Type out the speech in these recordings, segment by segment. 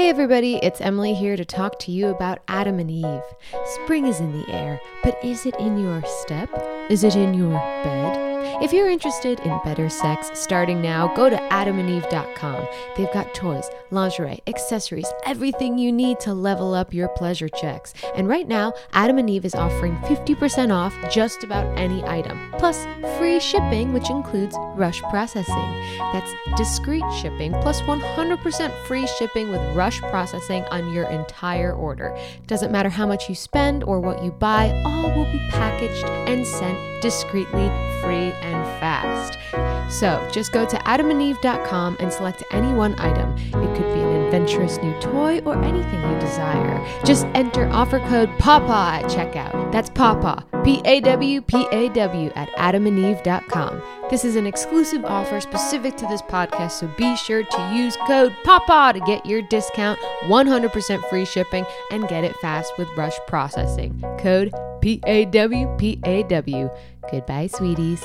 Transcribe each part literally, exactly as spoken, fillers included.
Hey everybody, it's Emily here to talk to you about Adam and Eve. Spring is in the air, but is it in your step? Is it in your bed? If you're interested in better sex starting now, go to adam and eve dot com. They've got toys, lingerie, accessories, everything you need to level up your pleasure checks. And right now, Adam and Eve is offering fifty percent off just about any item, plus free shipping, which includes rush processing. That's discreet shipping, plus one hundred percent free shipping with rush processing on your entire order. Doesn't matter how much you spend or what you buy, all will be packaged and sent discreetly, free, and fast. So just go to adam and eve dot com and select any one item. It could be an adventurous new toy or anything you desire. Just enter offer code PAWPAW at checkout. That's PAWPAW, P A W P A W at adam and eve dot com. This is an exclusive offer specific to this podcast, so be sure to use code PAWPAW to get your discount, one hundred percent free shipping, and get it fast with rush processing. Code P A W P A W. Goodbye, sweeties.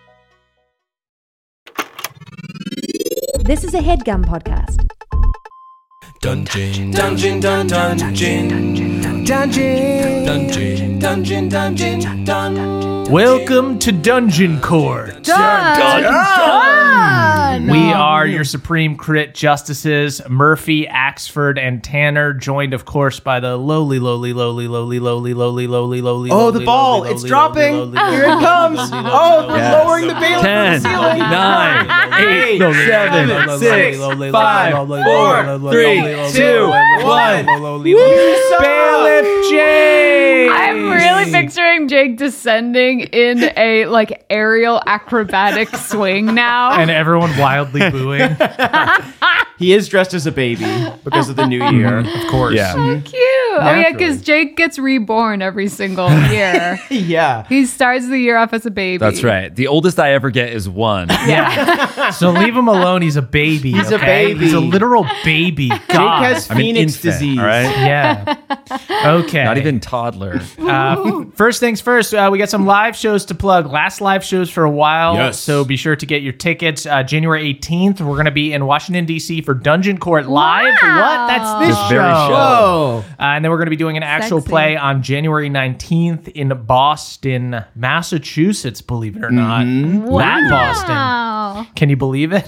This is a HeadGum podcast. Dungeon, dungeon, dun, dungeon, dungeon, dungeon, dungeon, dungeon, dun. Welcome to Dungeon Court. Dun, dun, dun. We are your Supreme Crit Justices, Murphy, Axford, and Tanner, joined, of course, by the lowly, lowly, lowly, lowly, lowly, lowly, lowly, lowly. Oh, the ball! It's dropping! Here it comes! Oh, they're lowering the bailiff Ten, from the ceiling! nine, eight, seven, six, five, four, three, two, one. Bailiff Jake! I'm really picturing Jake descending in a like aerial acrobatic swing now. And everyone wildly booing. He is dressed as a baby because of the new year. Of course. Yeah. So cute. Oh yeah, because Jake gets reborn every single year. Yeah. He starts the year off as a baby. That's right. The oldest I ever get is one. Yeah. So leave him alone. He's a baby. He's a okay? baby. He's a literal baby. God. Jake has I'm an Phoenix infant, disease. all right? Yeah. Okay. Not even toddler. Uh, first things first, uh, we got some live shows to plug. Last live shows for a while. Yes. So be sure to get your tickets. Uh, January eighteenth, we're going to be in Washington, D C for Dungeon Court Live. Wow. What? That's this This show. very show. Whoa. Uh, and then we're going to be doing an actual Sexy. play on January nineteenth in Boston, Massachusetts, believe it or not. That Boston. Wow. Can you believe it?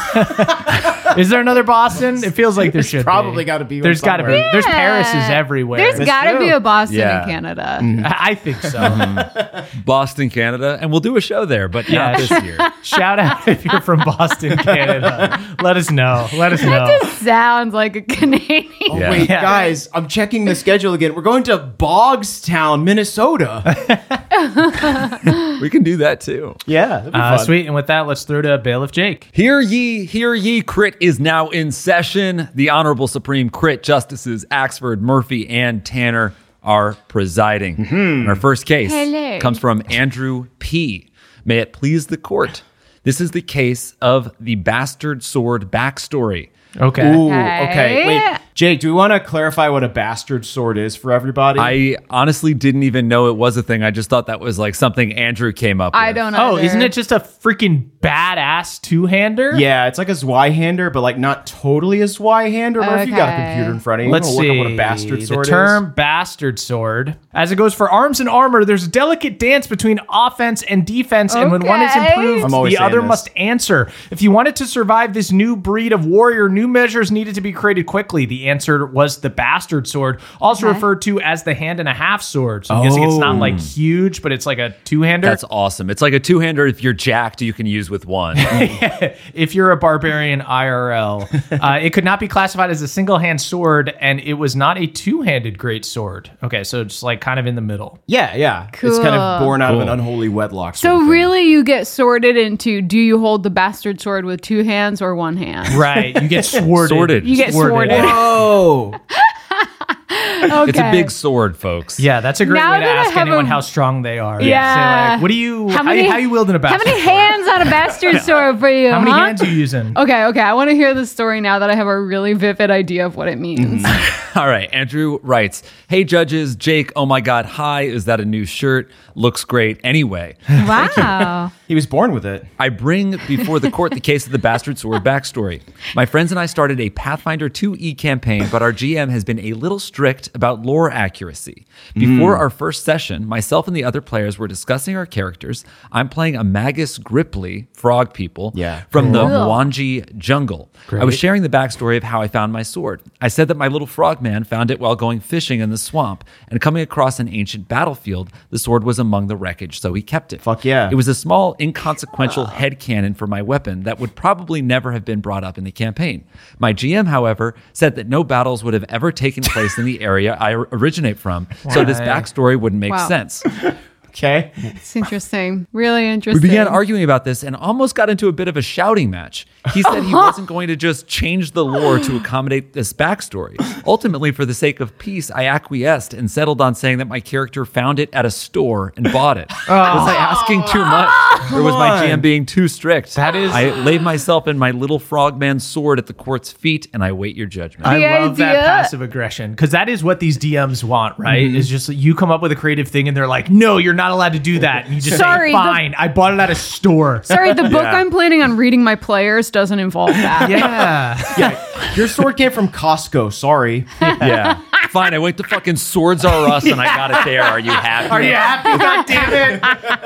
Is there another Boston? It feels like there should probably be. gotta be one There's got to be. somewhere. There's Yeah. Parises everywhere. There's got to true. be a Boston Yeah. in Canada. I I think so. Boston, Canada, and we'll do a show there, but Yeah. not this year. Shout out if you're from Boston, Canada. Let us know. Let us know. Sounds like a Canadian. Oh, Yeah. wait, Yeah. guys, I'm checking the schedule again. We're going to Bogstown, Minnesota. We can do that too. Yeah, that'd be Uh, fun. sweet. And with that, let's throw to Bailiff Jake. Hear ye, hear ye, Crit is now in session. The Honorable Supreme Crit Justices Axford, Murphy, and Tanner are presiding. And our first case Hello. comes from Andrew P. May it please the court. This is the case of the Bastard Sword backstory. Okay. Ooh, Okay. okay. Wait, Jake, do we want to clarify what a bastard sword is for everybody? I honestly didn't even know it was a thing. I just thought that was like something Andrew came up with. I don't know. Oh, isn't it just a freaking badass two-hander? Yeah, it's like a Zweihander, but like not totally a Zweihander. Or if you got a Okay. computer in front of you, Let's we'll look see. up what a bastard sword the term bastard sword. As it goes for arms and armor, there's a delicate dance between offense and defense, and when one is Okay. improved, I'm always the saying other this. must answer. If you wanted to survive this new breed of warrior, new measures needed to be created quickly. The answer was the bastard sword, also Okay. referred to as the hand and a half sword. So I'm guessing it's not Oh. like huge, but it's like a two-hander. That's awesome. It's like a two-hander if you're jacked, you can use with one. If you're a barbarian I R L, uh, it could not be classified as a single-hand sword, and it was not a two-handed great sword. Okay, so just like kind of in the middle. Yeah, yeah. It's kind of Cool. born out of an Cool. unholy wedlock. sort So of thing. really, you get sorted into: do you hold the bastard sword with two hands or one hand? Right, you get sworded. Sorted. You get Sworded. sorted. Whoa. Okay. It's a big sword, folks. Yeah, that's a great Now way to that I ask have anyone a- how strong they are. Yeah. Say like, what do you? How, many- how you wielding a How bastard? many hands on a bastard sword for you? How many huh? hands are you using? Okay, okay. I want to hear the story now that I have a really vivid idea of what it means. All right. Andrew writes, hey, judges, Jake, oh my God, hi. Is that a new shirt? Looks great. Anyway, Wow. He was born with it. I bring before the court the case of the Bastard Sword backstory. My friends and I started a Pathfinder two E campaign, but our G M has been a little strict about lore accuracy. Before mm. our first session, myself and the other players were discussing our characters. I'm playing a Magus Gripply, frog people, yeah. from the Cool. Mwanji jungle. Great. I was sharing the backstory of how I found my sword. I said that my little frog man found it while going fishing in the swamp, and coming across an ancient battlefield, the sword was among the wreckage, so he kept it. Fuck yeah. It was a small, inconsequential headcanon for my weapon that would probably never have been brought up in the campaign. My G M, however, said that no battles would have ever taken place in the area I originate from, so this backstory wouldn't make Wow. sense. Okay. It's interesting. Really interesting. We began arguing about this and almost got into a bit of a shouting match. He said he wasn't going to just change the lore to accommodate this backstory. Ultimately, for the sake of peace, I acquiesced and settled on saying that my character found it at a store and bought it. Was I asking too much? Or was my G M being too strict? That is- I laid myself in my little frogman sword at the court's feet, and I wait your judgment. I The love that idea- passive aggression because that is what these D Ms want, right? Mm-hmm. Is just that you come up with a creative thing and they're like, no, you're not allowed to do that. And you just Sorry, say, the- fine, I bought it at a store. Sorry, the book Yeah. I'm planning on reading my players doesn't involve that. Yeah. Yeah. Your sword came from Costco. Sorry. Yeah. Fine, I went to fucking Swords R Us and I got it there. Are you happy? Are you happy? God damn it.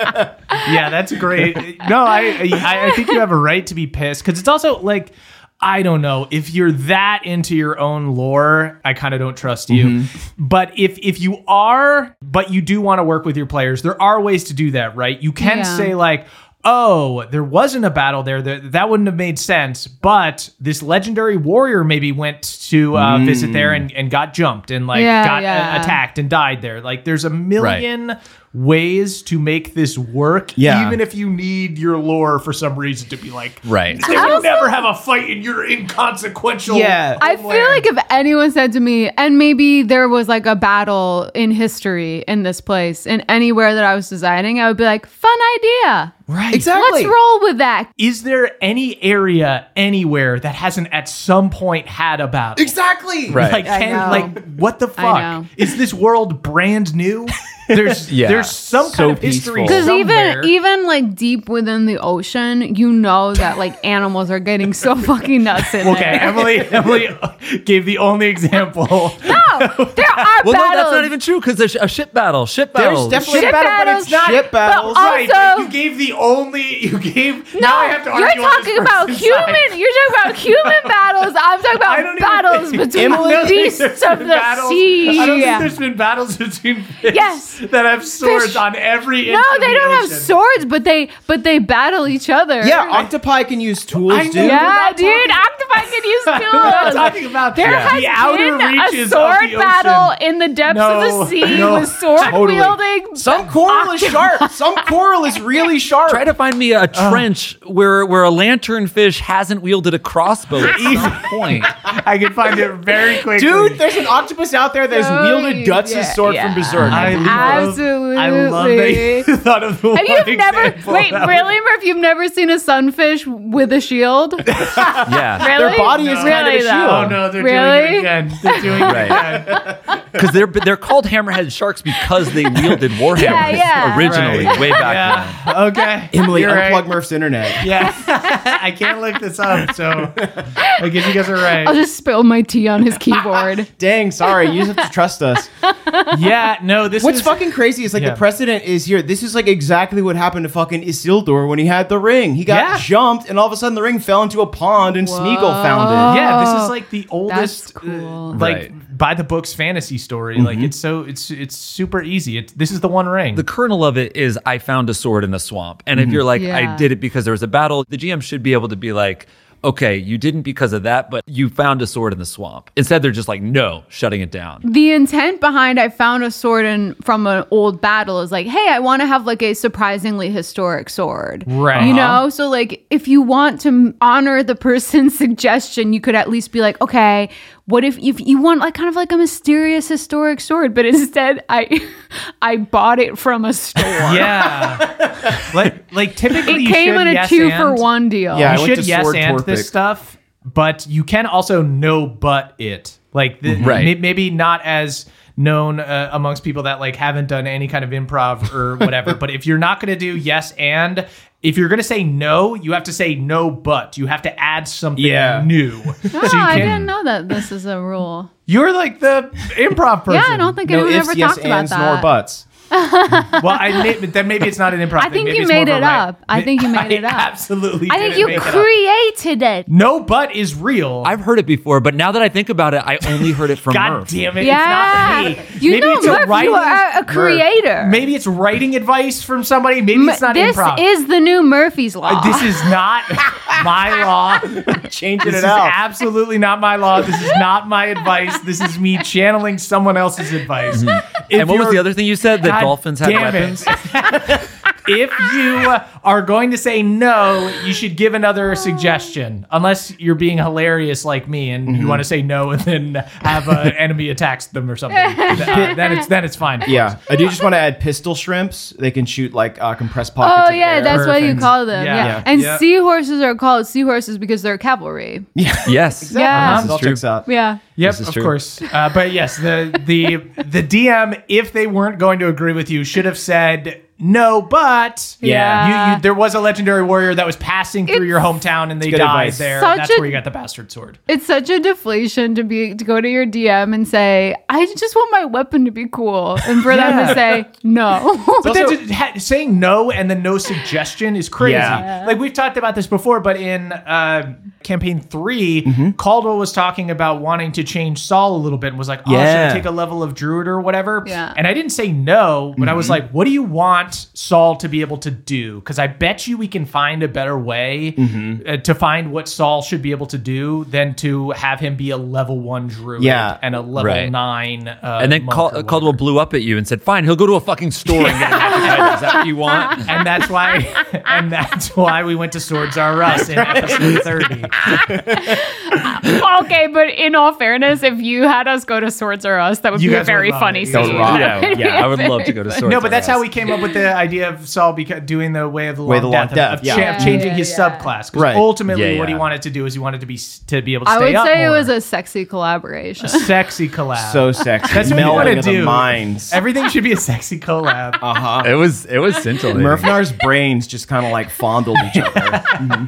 Yeah, that's great. No, I, I I think you have a right to be pissed because it's also like, I don't know, if you're that into your own lore, I kind of don't trust you. Mm-hmm. But if if you are, but you do want to work with your players, there are ways to do that, right? You can Yeah. say like, oh, there wasn't a battle there. That, that wouldn't have made sense. But this legendary warrior maybe went to uh, Mm. visit there and, and got jumped and like Yeah, got yeah. uh, attacked and died there. Like there's a million ways to make this work, Yeah. even if you need your lore for some reason to be like, Right. they would never have a fight in your inconsequential. Yeah. I feel like if anyone said to me, and maybe there was like a battle in history in this place, in anywhere that I was designing, I would be like, fun idea. Right. Exactly. Let's roll with that. Is there any area anywhere that hasn't at some point had a battle? Exactly. Right. Like, I can, know. like, what the I fuck? know. Is this world brand new? There's, Yeah. there's some So kind of history peaceful. Because somewhere. even even like deep within the ocean, you know that like animals are getting so fucking nuts in Okay, there. Emily. Emily gave the only example. No, there are Well, battles. no, that's not even true because there's a ship battle. Ship There's battle. definitely Ship a battle, but battles, it's not ship battles. but Right, but Also- you gave the only. You gave. No, now I have to you're argue on this talking about person's human. side. You're talking about human battles. I'm talking I about don't even battles think- between Emily, I don't think beasts there's of been the battles- sea. I don't think there's been battles between fish Yes. that have swords Fish- on every inch No, of they the don't have ocean. swords, but they but they battle each other. Yeah, octopi can use tools, I know. dude. Yeah, not dude, talking- octopi can use I'm not tools. talking about There the has outer been a reaches sword of the ocean. battle in the depths No, of the sea no, with sword totally. wielding. Some coral is sharp. Some coral is really sharp. Try to find me a trench where where a lanternfish hasn't wielded a crossbow at some point. I can find it very quickly. Dude, there's an octopus out there that's Oh, wielded Guts' yeah, sword yeah. from Berserk. I love, Absolutely. I love that you thought of the Have one you never example wait, that really, Murph? You've never seen a sunfish with a shield? Yeah. Really? Their body is really, kind of a though? shield. Oh no, they're Really? doing it again. They're doing it Right. again. Because they're they're called hammerhead sharks because they wielded warhammers Yeah, yeah. originally, Right. way back Yeah. Okay. Emily, You're unplug right. Murph's internet. Yeah. I can't look this up, so I guess you guys are right. I'll just spill my tea on his keyboard. Dang, sorry. You just have to trust us. Yeah, no, this What's is fucking crazy is like Yeah. the precedent is here. This is like exactly what happened to fucking Isildur when he had the ring. He got Yeah. jumped, and all of a sudden the ring fell into a pond, and Smeagol found it. Yeah, this is like the oldest, That's cool. uh, like Right. by the books fantasy story. Like it's so it's it's super easy. It's this is the One Ring. The kernel of it is I found a sword in the swamp. And if you're like, Yeah. I did it because there was a battle, the G M should be able to be like, okay, you didn't because of that, but you found a sword in the swamp. Instead, they're just like, no, shutting it down. The intent behind I found a sword in from an old battle is like, hey, I want to have like a surprisingly historic sword. Right. You Uh-huh. know? So like if you want to honor the person's suggestion, you could at least be like, okay, what if if you want like kind of like a mysterious historic sword, but instead I I bought it from a store. yeah, like like typically It you came should in a yes two and. for one deal. Yeah. I You went should to yes Sword and Torpik. this stuff. but you can also no but it. Like the, Right. may- maybe not as known uh, amongst people that like haven't done any kind of improv or whatever. But if you're not going to do yes and, if you're going to say no, you have to say no but. You have to add something Yeah. new. Oh, So you I can- didn't know that this is a rule. You're like the improv person. Yeah, I don't think No anyone ifs, ever yes, talked about ands, that. nor buts. Well, I may, but then maybe it's not an improv I thing. think Maybe you it's more made of a it right- up. I think you made it up. Absolutely. I think didn't you make it up. created it. No but is real. I've heard it before, but now that I think about it, I only heard it from God Murph. damn it! Yeah. It's not me. You Maybe know, it's a Murph, you writing- are a creator. Maybe it's writing advice from somebody. Maybe it's not this improv. is the new Murphy's Law. This is not my law. Changing This it is out. absolutely not my law. This is not my advice. This is me channeling someone else's advice. If And what was you're- the other thing you said? That God dolphins had damn it. weapons? If you are going to say no, you should give another suggestion. Unless you're being hilarious like me and Mm-hmm. you want to say no and then have an enemy attacks them or something. Th- then it's then it's fine. Yeah, I do just want to add pistol shrimps. They can shoot like uh, compressed pockets. Oh of yeah, air. that's what you Perfect. call them. Yeah. Yeah, Yeah. and Yeah. seahorses are called seahorses because they're cavalry. Yes. Yeah. It all true. checks out. Yeah. Yep, This is of true. course. Uh, but yes, the the the D M, if they weren't going to agree with you, should have said no. But Yeah. you, you, there was a legendary warrior that was passing through It's your hometown, and they good died advice. there. Such That's a- where you got the bastard sword. It's such a deflation to be to go to your D M and say, "I just want my weapon to be cool," and for them to say no. But then to, ha, saying no and then no suggestion is crazy. Yeah. Like we've talked about this before, but in uh, campaign three, Mm-hmm. Caldwell was talking about wanting to change Saul a little bit and was like, "Oh, should I Yeah. take a level of Druid or whatever?" Yeah. And I didn't say no, but I Mm-hmm. was like, "What do you want Saul to be able to do?" Because I bet you we can find a better way Mm-hmm. uh, to find what Saul should be able to do than to have him be a level one Druid Yeah. and a level Right. nine. Uh, And then monk Cal- or whatever. Caldwell blew up at you and said, "Fine, he'll go to a fucking store and get an appetizer. Is that what you want?" and that's why and that's why we went to Swords R Us in episode thirty. Okay, but in all fairness, if you had us go to Swords R Us, that would You be a guys would very love funny it. scene. That would rock. Yeah, yeah, I would love to go to Swords. No, but that's R how Us. we came up with the idea of Saul beca- doing the way of the Way long of the long death, death, of, of yeah. cha- Yeah, changing yeah, his yeah. subclass. Because Right. ultimately, Yeah, what he yeah. wanted to do is he wanted to be s- to be able to I stay would up say more. it was a sexy collaboration. sexy collab. So sexy. That's what you Melding wanna of the do. minds. Everything should be a sexy collab. Uh huh. It was it was scintillating. Murphnar's brains just kind of like fondled each other.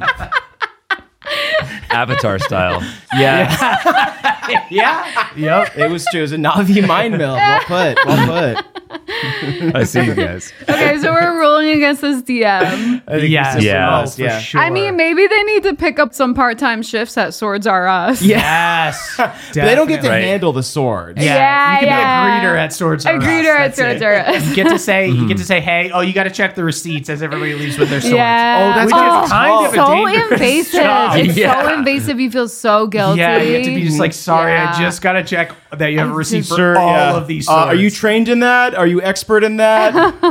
Avatar style. Yeah, yeah. Yep. it was true. It was a Navi mind meld. Well put. Well put. I see you guys. Okay, so we're rolling against this D M. I think Yes. this is Yeah. the most, For yeah. sure. I mean, maybe they need to pick up some part-time shifts at Swords R Us. Yes. But they don't get to Right. handle the swords. Yeah, Yeah, you can yeah. be a greeter at Swords A R Us. greeter at That's Swords it. R Us. You get to say, you get to say, hey, oh, you got to check the receipts as everybody leaves with their swords. Yeah. Oh, that's Which Oh, is kind of a so dangerous invasive. job. It's Yeah. so invasive. You feel so guilty. Yeah, you have to be just like, sorry, Yeah. I just got to check that you have a I receipt just- for Sir, all yeah. of these Uh, swords. are you trained in that? Are you expert in that?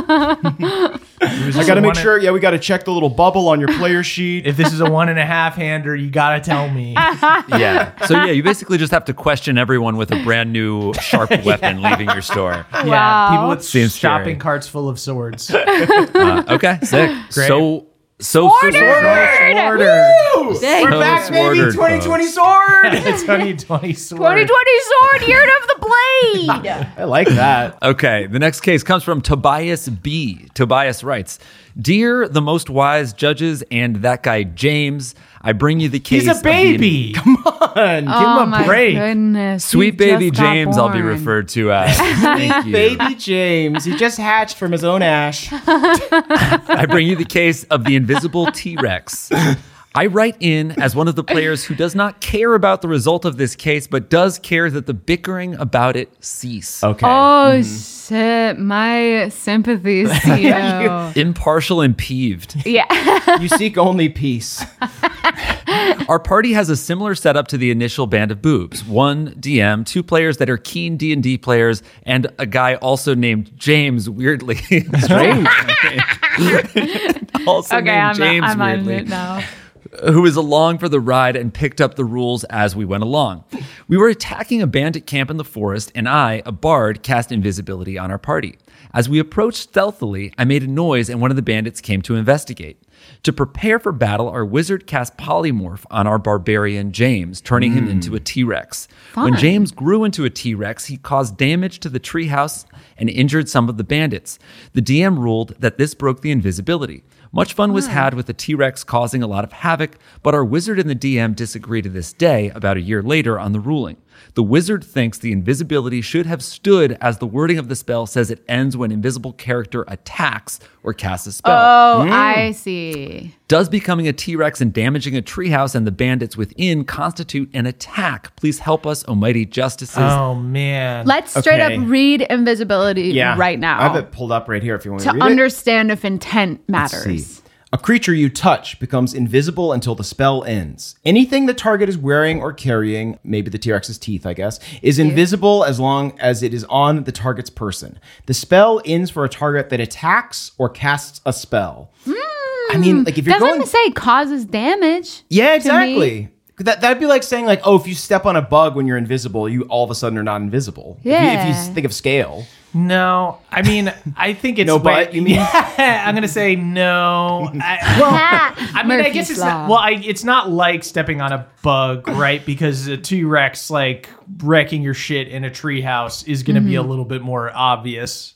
I got to make one- sure. Yeah, we got to check the little bubble on your player sheet. If this is a one and a half hander, you got to tell me. Yeah. So yeah, you basically just have to question everyone with a brand new sharp weapon leaving your store. Yeah, Wow. people with Seems shopping scary. carts full of swords. Uh, okay, sick. Great. So so Order! Order. Dang. We're So back, baby. ordered, twenty twenty folks. sword. twenty twenty sword. twenty twenty sword, year of the blade. I like that. Okay, the next case comes from Tobias B. Tobias writes, "Dear the most wise judges and that guy James, I bring you the case He's a of the- baby. Come on, give Oh him a my break. goodness. Sweet He baby just got James, I'll be born. referred to as. Thank you. Baby James, he just hatched from his own ash. I bring you the case of the invisible T-Rex. I write in as one of the players who does not care about the result of this case, but does care that the bickering about it cease. Okay. Oh shit! My sympathies to you. Impartial and peeved. Yeah. You seek only peace. Our party has a similar setup to the initial band of boobs. One D M, two players that are keen D and D players, and a guy also named James, weirdly. Strange. also Okay, named I'm, James, I'm on weirdly. it now. who was along for the ride and picked up the rules as we went along. We were attacking a bandit camp in the forest, and I, a bard, cast invisibility on our party. As we approached stealthily, I made a noise and one of the bandits came to investigate. To prepare for battle, our wizard cast polymorph on our barbarian James, turning him into a T-Rex. Fun. When James grew into a T-Rex, he caused damage to the treehouse and injured some of the bandits. The D M ruled that this broke the invisibility. Much fun was had with the T-Rex causing a lot of havoc, but our wizard and the D M disagree to this day, about a year later, on the ruling. The wizard thinks the invisibility should have stood as the wording of the spell says it ends when invisible character attacks or casts a spell. Oh, I see. Does becoming a T-Rex and damaging a treehouse and the bandits within constitute an attack? Please help us, almighty justices. Oh, man. Let's straight Okay. up read invisibility Yeah. right now I have it pulled up right here if you want to to read it. understand if intent Let's matters. see. A creature you touch becomes invisible until the spell ends. Anything the target is wearing or carrying, maybe the T-Rex's teeth, I guess, is invisible as long as it is on the target's person. The spell ends for a target that attacks or casts a spell. I mean, like if you're Doesn't going, say causes damage. yeah, to me. exactly. That that'd be like saying like, oh, if you step on a bug when you're invisible, you all of a sudden are not invisible. If you, if Yeah. you think of scale. No, I mean, I think it's No, way- but you mean- Yeah, I'm gonna say no. I, well, I mean, I guess it's not. Well, I, it's not like stepping on a bug, right? Because a T-Rex like wrecking your shit in a treehouse is gonna be a little bit more obvious.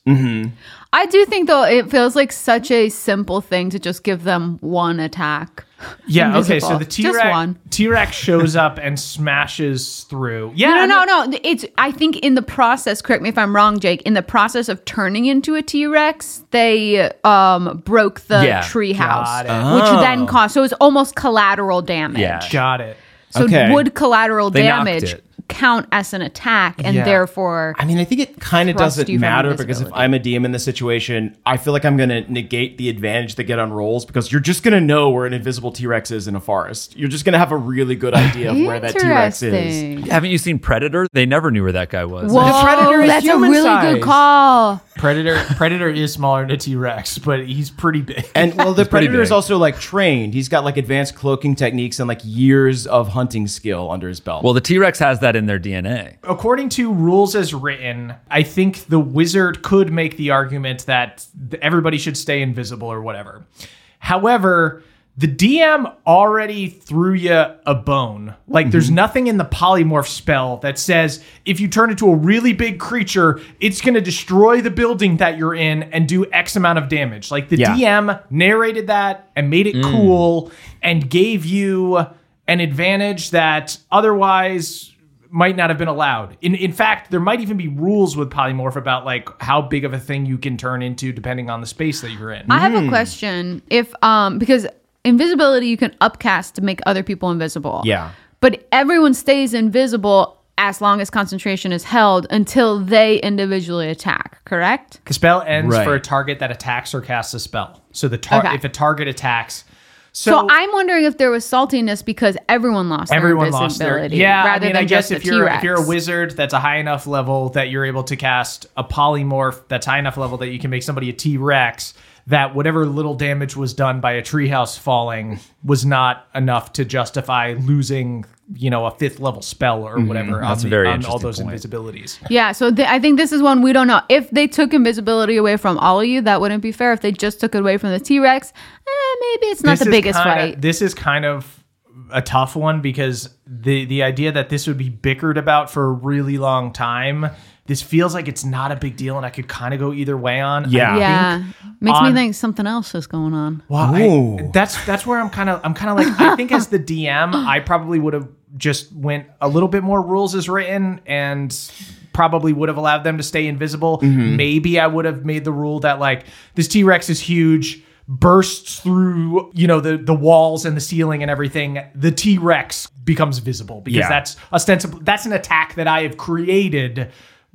I do think though it feels like such a simple thing to just give them one attack. Yeah. Okay. So Invisible. the Just T-Rex one. T-Rex shows up and smashes through. Yeah. No, I no, mean- no, no. It's I think in the process, correct me if I'm wrong, Jake, in the process of turning into a T-Rex, they um broke the Yeah. treehouse, Got it. which Oh. then caused so it's almost collateral damage. Yeah. Got it. So Okay. would collateral They knocked damage it. count as an attack and Yeah. therefore I mean, I think it kind of Thrust doesn't you from matter because if invisibility. I'm a D M in this situation, I feel like I'm going to negate the advantage they get on rolls because you're just going to know where an invisible T-Rex is in a forest. You're just going to have a really good idea of where that T-Rex is. Interesting. Haven't you seen Predator? They never knew where that guy was. Whoa, Predator is that's a human really size. good call. Predator. Predator is smaller than a T-Rex, but he's pretty big. And well, the pretty Predator is big. also like trained. He's got like advanced cloaking techniques and like years of hunting skill under his belt. Well, the T-Rex has that in their D N A. According to rules as written, I think the wizard could make the argument that th- everybody should stay invisible or whatever. However, the D M already threw you a bone. Like, there's nothing in the polymorph spell that says if you turn into a really big creature, it's going to destroy the building that you're in and do X amount of damage. Like, the Yeah. D M narrated that and made it cool and gave you an advantage that otherwise might not have been allowed. In in fact, there might even be rules with polymorph about like how big of a thing you can turn into depending on the space that you're in. I have Hmm. a question. If um because invisibility you can upcast to make other people invisible. Yeah. But everyone stays invisible as long as concentration is held until they individually attack, correct? The spell ends Right. for a target that attacks or casts a spell. So the tar- Okay. if a target attacks, so, So, I'm wondering if there was saltiness because everyone lost everyone their lost their invisibility. yeah. rather I mean, than I guess just if the you're T-Rex. if you're a wizard that's a high enough level that you're able to cast a polymorph that's high enough level that you can make somebody a T-Rex, that whatever little damage was done by a treehouse falling was not enough to justify losing, you know, a fifth level spell or whatever Mm-hmm. That's on, a the- very on all interesting those point. invisibilities. Yeah, so th- I think this is one we don't know. If they took invisibility away from all of you, that wouldn't be fair. If they just took it away from the T-Rex, eh, maybe it's not This the is biggest kinda- fight. This is kind of a tough one because the the idea that this would be bickered about for a really long time, this feels like it's not a big deal, and I could kind of go either way on. I Yeah. Yeah, makes on- me think something else is going on. Well, I- Ooh. that's that's where I'm kind of I'm kind of like I think as the D M, I probably would have just went a little bit more rules as written and probably would have allowed them to stay invisible. Maybe I would have made the rule that like this T-Rex is huge, bursts through, you know, the the walls and the ceiling and everything. The T-Rex becomes visible because Yeah. that's ostensibly that's an attack that I have created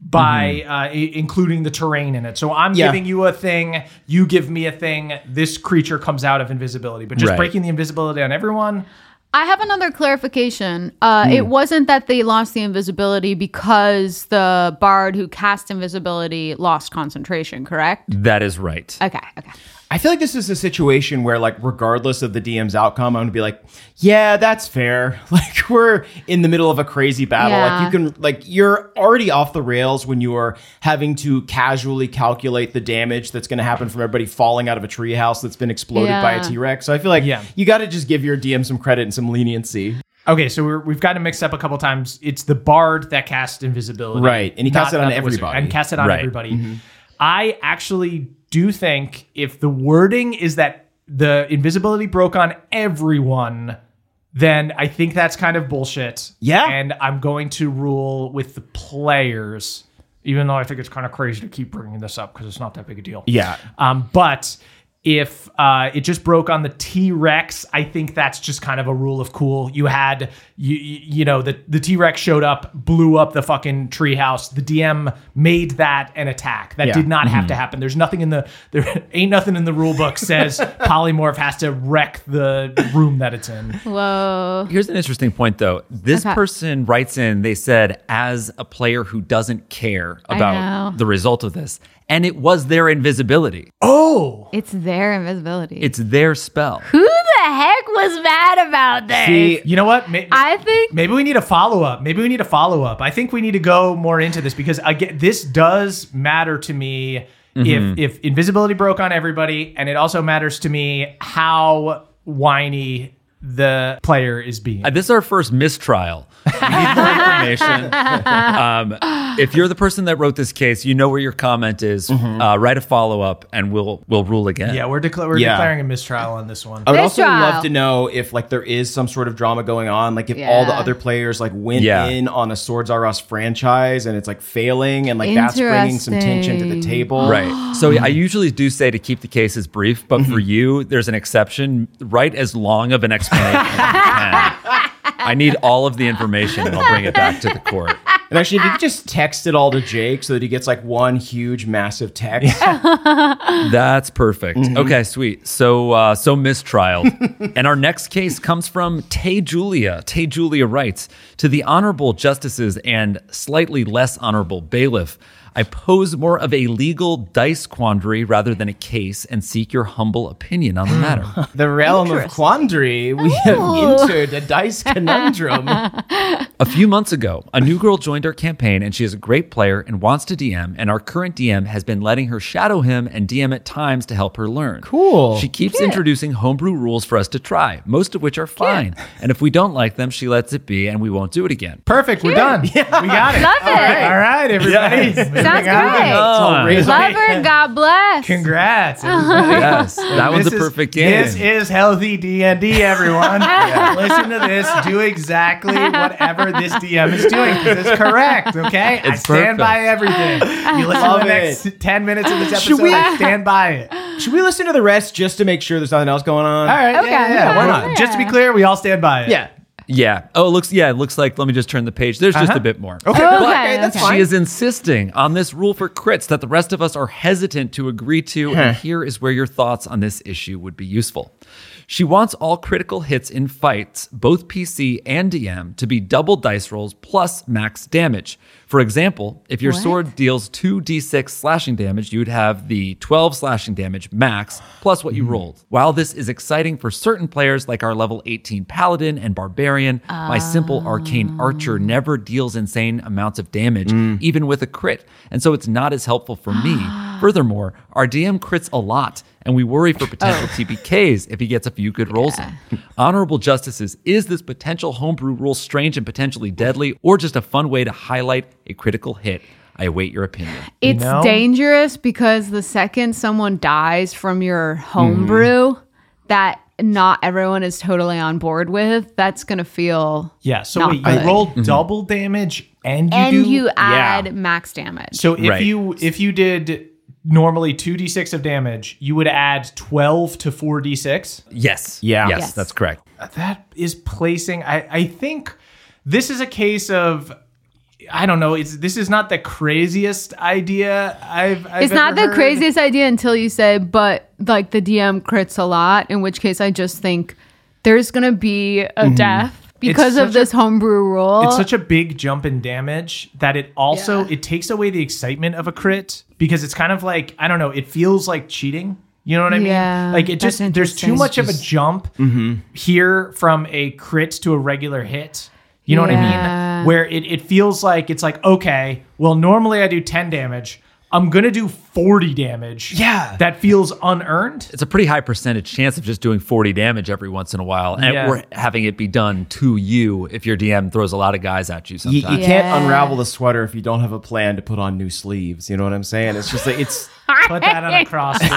by uh, I- including the terrain in it. So I'm Yeah. giving you a thing, you give me a thing, this creature comes out of invisibility. But just Right. breaking the invisibility on everyone, I have another clarification. Uh, It wasn't that they lost the invisibility because the bard who cast invisibility lost concentration, correct? That is right. Okay, okay. I feel like this is a situation where, like, regardless of the D M's outcome, I'm going to be like, yeah, that's fair. Like, we're in the middle of a crazy battle. Yeah. Like, you can, like, you're already off the rails when you are having to casually calculate the damage that's going to happen from everybody falling out of a treehouse that's been exploded Yeah. by a T-Rex. So I feel like Yeah. you got to just give your D M some credit and some leniency. Okay, so we're, we've got it mixed up a couple times. It's the bard that casts invisibility. Right, and he not- casts it on not the wizard, everybody. And casts it on Right. everybody. I actually do think if the wording is that the invisibility broke on everyone, then I think that's kind of bullshit. Yeah. And I'm going to rule with the players, even though I think it's kind of crazy to keep bringing this up because it's not that big a deal. Yeah. Um, but if uh, it just broke on the T-Rex, I think that's just kind of a rule of cool. You had, you you you know, the, the T-Rex showed up, blew up the fucking treehouse. The D M made that an attack. That Yeah. did not have to happen. There's nothing in the, there ain't nothing in the rule book says polymorph has to wreck the room that it's in. Whoa. Here's an interesting point, though. This Okay. person writes in, they said, as a player who doesn't care I about know. the result of this, and it was their invisibility. Oh, It's their invisibility. It's their spell. Who the heck was mad about this? See, you know what? May- I think Maybe we need a follow up. Maybe we need a follow up. I think we need to go more into this because again, this does matter to me. If if invisibility broke on everybody, and it also matters to me how whiny the player is being. Uh, this is our first mistrial. We need more information. Um, if you're the person that wrote this case, you know where your comment is. Uh, write a follow up, and we'll we'll rule again. yeah, we're, decla- we're Yeah. declaring a mistrial on this one. I would also Mistrial. love to know if, like, there is some sort of drama going on, like if all the Yeah. other players like went Yeah. in on a Swords R Us franchise and it's like failing, and like that's bringing some tension to the Interesting. table. Right. So I usually do say to keep the cases brief, but for you, there's an exception. Write as long of an explanation as you can. I need all of the information, and I'll bring it back to the court. And actually, if you could just text it all to Jake so that he gets like one huge, massive text. That's perfect. Okay, sweet. So, uh, so mistrial. And our next case comes from Tay Julia. Tay Julia writes, to the honorable justices and slightly less honorable bailiff, I pose more of a legal dice quandary rather than a case and seek your humble opinion on the matter. The realm of Interesting. quandary, we have entered a dice conundrum. A few months ago, a new girl joined our campaign and she is a great player and wants to D M, and our current D M has been letting her shadow him and D M at times to help her learn. Cool. She keeps introducing homebrew rules for us to try, most of which are fine. And if we don't like them, she lets it be and we won't do it again. Perfect. We're done. We got it. Love it. All right, all right, everybody. Sounds Moving on. great. Oh, raise Love her. God bless. Congrats. everybody. yes, that one's a This is- perfect game. This is healthy D and D, everyone. Listen to this. Do exactly whatever this D M is doing because it's correct, okay? I It's stand perfect. by everything. You listen Love to the next it. ten minutes of this Should episode, we- I stand by it. Should we listen to the rest just to make sure there's nothing else going on? All right. Okay, Yeah, yeah, okay, why not? yeah. Just to be clear, we all stand by it. Yeah. Yeah. Oh, it looks, yeah, it looks like, let me just turn the page. There's just Uh-huh. a bit more. Okay. Okay, okay, that's okay. fine. She is insisting on this rule for crits that the rest of us are hesitant to agree to, and here is where your thoughts on this issue would be useful. She wants all critical hits in fights, both P C and D M, to be double dice rolls plus max damage. For example, if your What? sword deals two d six slashing damage, you'd have the twelve slashing damage max plus what you rolled. While this is exciting for certain players like our level eighteen paladin and barbarian, my simple arcane archer never deals insane amounts of damage, even with a crit, and so it's not as helpful for me. Furthermore, our D M crits a lot, and we worry for potential T P Ks if he gets a few good rolls in. Honorable Justices, is this potential homebrew rule strange and potentially deadly, or just a fun way to highlight a critical hit? I await your opinion. It's know? dangerous because the second someone dies from your homebrew that not everyone is totally on board with, that's going to feel Yeah. So not wait, you good. roll double damage and you and do you add yeah. max damage. So if Right. you if you did normally two d six of damage, you would add twelve to four d six. Yes. Yeah. Yes, Yes. that's correct. That is placing. I I think this is a case of. I don't know. It's this is not the craziest idea I've. I've It's not ever the heard. craziest idea until you say, but like the D M crits a lot, in which case I just think there's going to be a death because of such a- this homebrew rule. It's such a big jump in damage that it also Yeah. it takes away the excitement of a crit because it's kind of like I don't know. It feels like cheating. You know what I Yeah, mean? Like it that's just there's too interesting. much of a jump here from a crit to a regular hit. You know what I Yeah. mean? Where it, it feels like it's like, okay, well, normally I do ten damage. I'm going to do forty damage. Yeah. That feels unearned. It's a pretty high percentage chance of just doing forty damage every once in a while, and Yeah. or having it be done to you if your D M throws a lot of guys at you You, sometimes. you can't Yeah. unravel the sweater if you don't have a plan to put on new sleeves. You know what I'm saying? It's just like it's. Put that on a cross stage.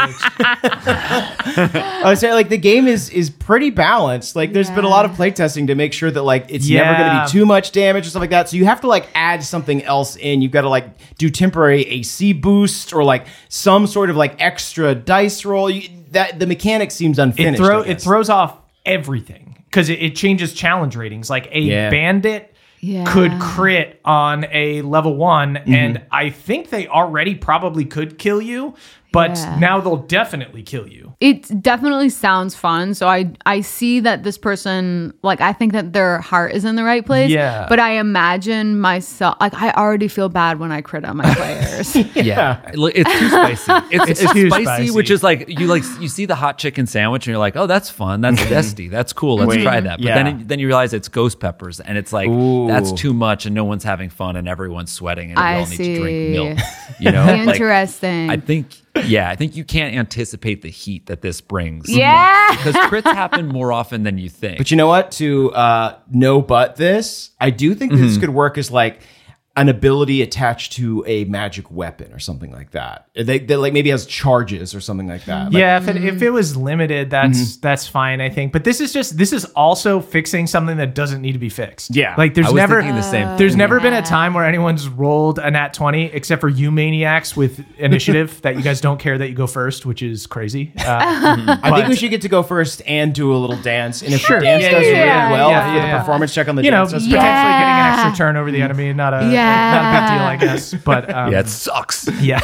I would say like the game is is pretty balanced. Like there's been a lot of playtesting to make sure that like it's never going to Yeah. be too much damage or stuff like that. So you have to like add something else in. You've got to like do temporary A C boost or like some sort of like extra dice roll. You, that the mechanic seems It unfinished. throw I guess. it throws off everything because it, it changes challenge ratings. Like a Yeah. bandit Yeah. could crit on a level one, and I think they already probably could kill you, but Yeah. now they'll definitely kill you. It definitely sounds fun. So I I see that this person, like, I think that their heart is in the right place. Yeah. But I imagine myself, like, I already feel bad when I crit on my players. Yeah, Look, it's too spicy. It's, It's it's, too spicy, spicy. which is like you like you see the hot chicken sandwich and you're like, oh, that's fun, that's zesty, that's cool, let's Wait, try that. But yeah. then then you realize it's ghost peppers, and it's like Ooh. that's too much, and no one's having fun, and everyone's sweating, and we I all need to drink see. milk. You know, Like, Interesting. I think, yeah, I think you can't anticipate the heat that this brings. Yeah. because crits happen more often than you think. But you know what? To uh, no but this, I do think Mm-hmm. this could work as like an ability attached to a magic weapon or something like that. They, they like maybe has charges or something like that. Like, Yeah, if it, if it was limited, that's that's fine, I think. But this is just this is also fixing something that doesn't need to be fixed. Yeah. like there's I was never thinking the same. there's never been a time where anyone's rolled a nat twenty except for you maniacs with initiative that you guys don't care that you go first, which is crazy. Uh, I think but- we should get to go first and do a little dance. And if Sure. the dance Yeah, does yeah, really yeah, well yeah, for yeah. the performance check on the you know, dance, that's potentially fine. getting an Yeah. extra turn over the enemy, not a Yeah. not a big deal, I guess. But um, yeah, it sucks. yeah,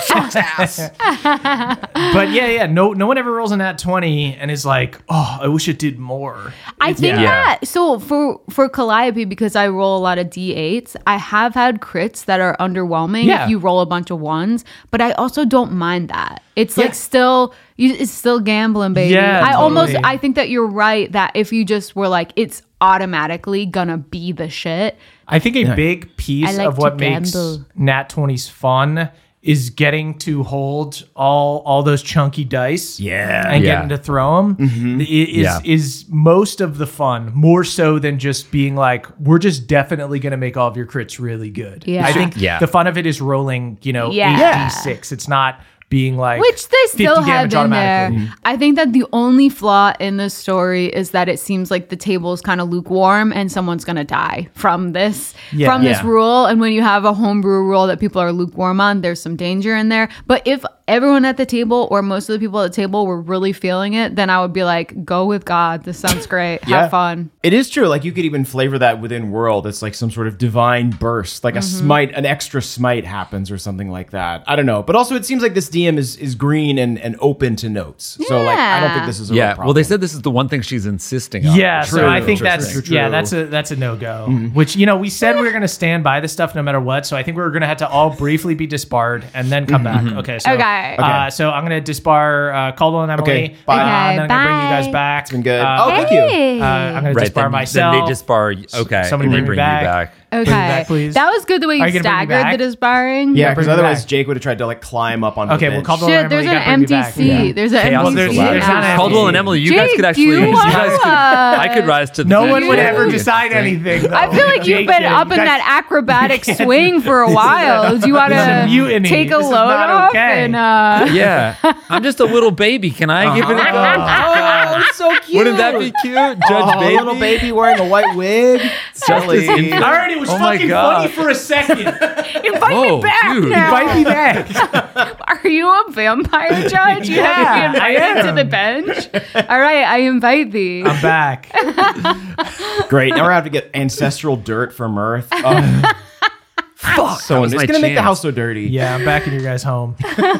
but yeah, yeah. No, no one ever rolls a nat twenty and is like, "Oh, I wish it did more." I think Yeah. that so for for Calliope, because I roll a lot of D eights, I have had crits that are underwhelming Yeah. if you roll a bunch of ones, but I also don't mind that. It's Yeah. like still you, it's still gambling, baby. Yeah, I almost totally. I think that you're right that if you just were like it's automatically gonna be the shit. I think a big piece I like of what to makes gamble. nat twenties fun is getting to hold all all those chunky dice, Yeah. and Yeah. getting to throw them is Yeah. is most of the fun, more so than just being like, we're just definitely going to make all of your crits really good. Yeah. I think Yeah. the fun of it is rolling, you know, Yeah. eight d six. It's not being like Which they still fifty have damage in there. automatically. I think that the only flaw in this story is that it seems like the table is kind of lukewarm and someone's going to die from this Yeah. from this Yeah. rule. And when you have a homebrew rule that people are lukewarm on, there's some danger in there. But if everyone at the table or most of the people at the table were really feeling it, then I would be like, go with God. This sounds great. Yeah. Have fun. It is true. Like you could even flavor that within world. It's like some sort of divine burst, like a smite, an extra smite happens or something like that. I don't know. But also, it seems like this D M is is green and, and open to notes. So like, I don't think this is a real Yeah, problem. well, they said this is the one thing she's insisting on. Yeah, so True, I think true, that's true, true. yeah, that's a that's a no go. Which you know we said we were going to stand by this stuff no matter what. So I think we were going to have to all briefly be disbarred and then come back. Okay, so Okay. Uh, Okay. so I'm going to disbar uh, Caldwell and Emily. Okay, bye. Uh, and Okay, then I'm going to bring you bye. guys back. It's been good. Oh, thank you. Uh, I'm going to Right, disbar then, myself. then they disbar. Okay, Somebody and they bring me back. you back. Okay. Bring me back, please. That was good the way Are you you gonna bring me staggered back? the disbarring. Yeah, bring because me otherwise back. Jake would have tried to like climb up on the Okay, well, bench. Caldwell Shit, and Emily, there's you an gotta bring me empty back. seat. Yeah. There's an Chaos empty is there's- seat. allowed. there's not an Caldwell empty and seat. Emily, you Jake, guys could do actually. you You guys could. wanna- I could rise to the. No challenge. one would ever Yeah. decide anything. Though. I feel like you've Jake been did. up You in guys- that acrobatic swing for a while. Do you want This is a to mutiny. take a This is load not off? okay. And uh, Yeah, I'm just a little baby. Can I give it a go? Oh, it's so cute. Wouldn't that be cute, Judge Oh, Baby? little baby wearing a white wig. Justice Silly. in- All right, it was Oh my fucking God. funny for a second. invite Whoa, me back dude. now. Invite me back. Are you a vampire judge? You have Yeah, to be I invited to am. the bench. All right, I invite thee. I'm back. Great. Now we're gonna have to get ancestral dirt from Earth. Oh, Fuck. so that it's was my gonna make the chance. house so dirty. Yeah, I'm back in your guys' home.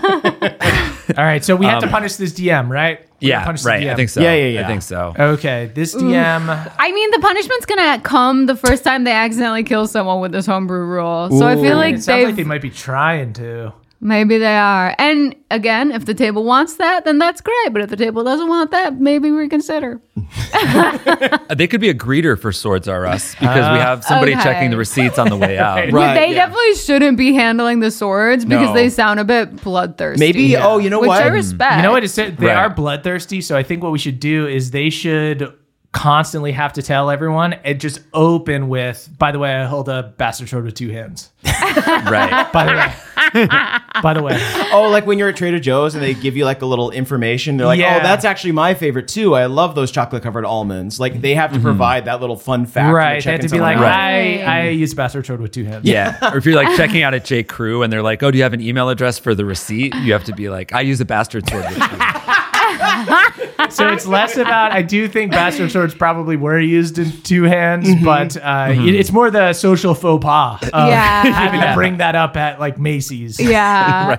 All right, so we have to punish this D M, right? We have to Yeah, punish the right. D M. I think so. Yeah, yeah, yeah. I think so. Okay, this D M. I mean, the punishment's gonna come the first time they accidentally kill someone with this homebrew rule. So I feel like It sounds they've like they might be trying to. Maybe they are. And again, if the table wants that, then that's great. But if the table doesn't want that, maybe reconsider. They could be a greeter for Swords R Us because we have somebody okay. checking the receipts on the way out. Right. Yeah, they yeah. definitely shouldn't be handling the swords because No. they sound a bit bloodthirsty. Maybe, oh, you know which what? I respect. You know what? It's, they Right. are bloodthirsty. So I think what we should do is they should constantly have to tell everyone and just open with, by the way, I hold a bastard sword with two hands. Right. By the way. By the way. Oh, like when you're at Trader Joe's and they give you like a little information. They're like, Yeah. oh, that's actually my favorite too. I love those chocolate covered almonds. Like they have to provide that little fun fact. when you're Right. They have checking to be like, someone out. I, I use bastard sword with two hands. Yeah. Or if you're like checking out at J. Crew and they're like, oh, do you have an email address for the receipt? You have to be like, I use a bastard sword. With you. So it's less about, I do think bastard swords probably were used in two hands, but uh, it- it's more the social faux pas of Yeah. having to bring that up at like Macy's. Yeah.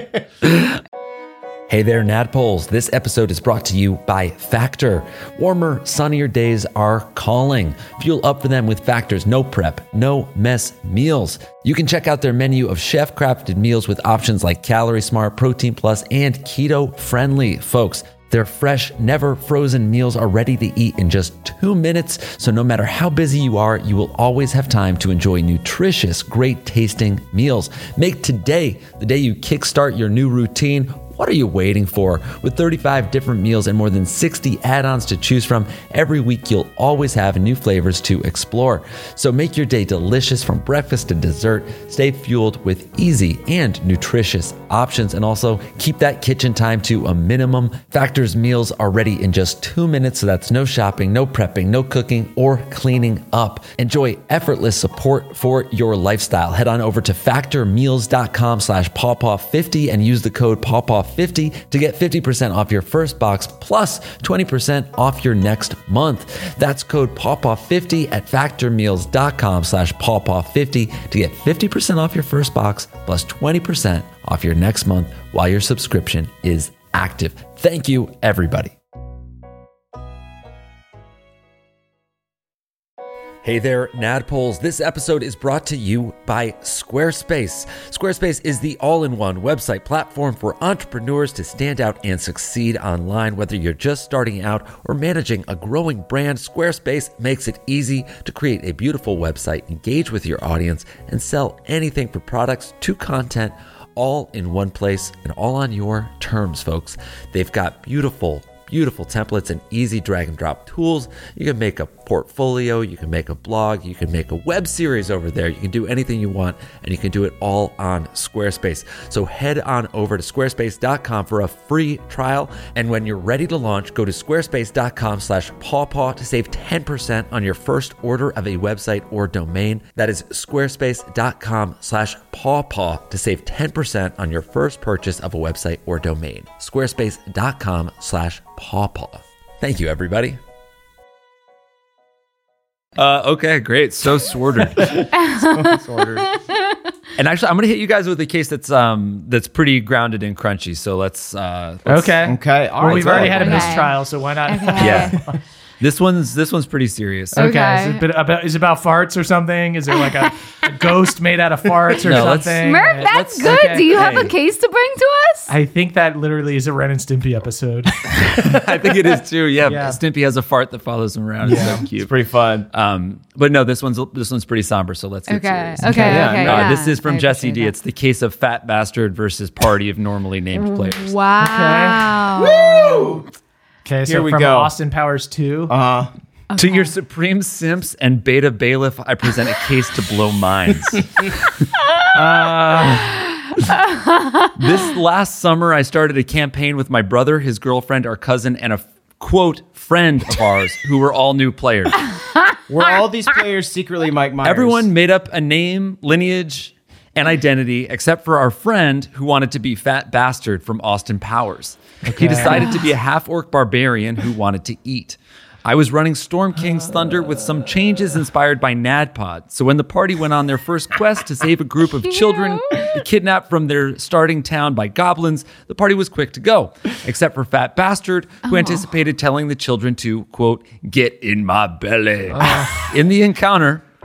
Hey there, Nadpoles. This episode is brought to you by Factor. Warmer, sunnier days are calling. Fuel up for them with Factor's no prep, no mess meals. You can check out their menu of chef-crafted meals with options like Calorie Smart, Protein Plus, and Keto Friendly. Folks, their fresh, never frozen meals are ready to eat in just two minutes. So no matter how busy you are, you will always have time to enjoy nutritious, great tasting meals. Make today the day you kickstart your new routine. What are you waiting for? With thirty-five different meals and more than sixty add-ons to choose from, every week you'll always have new flavors to explore. So make your day delicious from breakfast to dessert. Stay fueled with easy and nutritious options, and also keep that kitchen time to a minimum. Factor's meals are ready in just two minutes, so that's no shopping, no prepping, no cooking, or cleaning up. Enjoy effortless support for your lifestyle. Head on over to factormeals.com slash pawpaw50 and use the code pawpaw fifty to get fifty percent off your first box plus twenty percent off your next month. That's code pawpaw fifty at factormeals.com slash pawpaw50 to get fifty percent off your first box plus twenty percent off your next month while your subscription is active. Thank you, everybody. Hey there, Nadpoles. This episode is brought to you by Squarespace. Squarespace is the all-in-one website platform for entrepreneurs to stand out and succeed online. Whether you're just starting out or managing a growing brand, Squarespace makes it easy to create a beautiful website, engage with your audience, and sell anything from products to content all in one place and all on your terms, folks. They've got beautiful Beautiful templates and easy drag and drop tools. You can make a portfolio, you can make a blog, you can make a web series over there. You can do anything you want, and you can do it all on Squarespace. So head on over to squarespace dot com for a free trial. And when you're ready to launch, go to squarespace.com slash pawpaw to save ten percent on your first order of a website or domain. That is squarespace.com slash pawpaw to save ten percent on your first purchase of a website or domain. Squarespace.com slash pawpaw. Thank you, everybody. Uh, okay, great. So swordered. so swordered. And actually, I'm going to hit you guys with a case that's um that's pretty grounded and crunchy. So let's. Uh, let's Okay. Okay. All Well, right. we've go already ahead. had a Okay. mistrial, so why not? Okay. Yeah. This one's this one's pretty serious. Okay. Okay. Is it a bit about, is it about farts or something? Is there like a, a ghost made out of farts or No, let's- something? Murph, that's let's- good. okay. Do you have Hey. a case to bring to us? I think that literally is a Ren and Stimpy episode. I think it is too. Yeah, Yeah. Stimpy has a fart that follows him around. It's so cute. It's pretty fun. Um, but no, this one's this one's pretty somber. So let's get Okay. serious. Okay. yeah, Okay. no, Uh, yeah. This is from I Jesse appreciate D. that. It's the case of Fat Bastard versus Party of Normally Named Players. Wow. Okay, so Here we from go. Austin Powers two. Uh, To your supreme simps and beta bailiff, I present a case to blow minds. This last summer, I started a campaign with my brother, his girlfriend, our cousin, and a quote friend of ours who were all new players. were all these players secretly Mike Myers? Everyone made up a name, lineage, and identity, except for our friend who wanted to be Fat Bastard from Austin Powers. He decided to be a half-orc barbarian who wanted to eat. I was running Storm King's Thunder with some changes inspired by NADPOD. So when the party went on their first quest to save a group of children kidnapped from their starting town by goblins, the party was quick to go, except for Fat Bastard, who anticipated telling the children to, quote, get in my belly. In the encounter,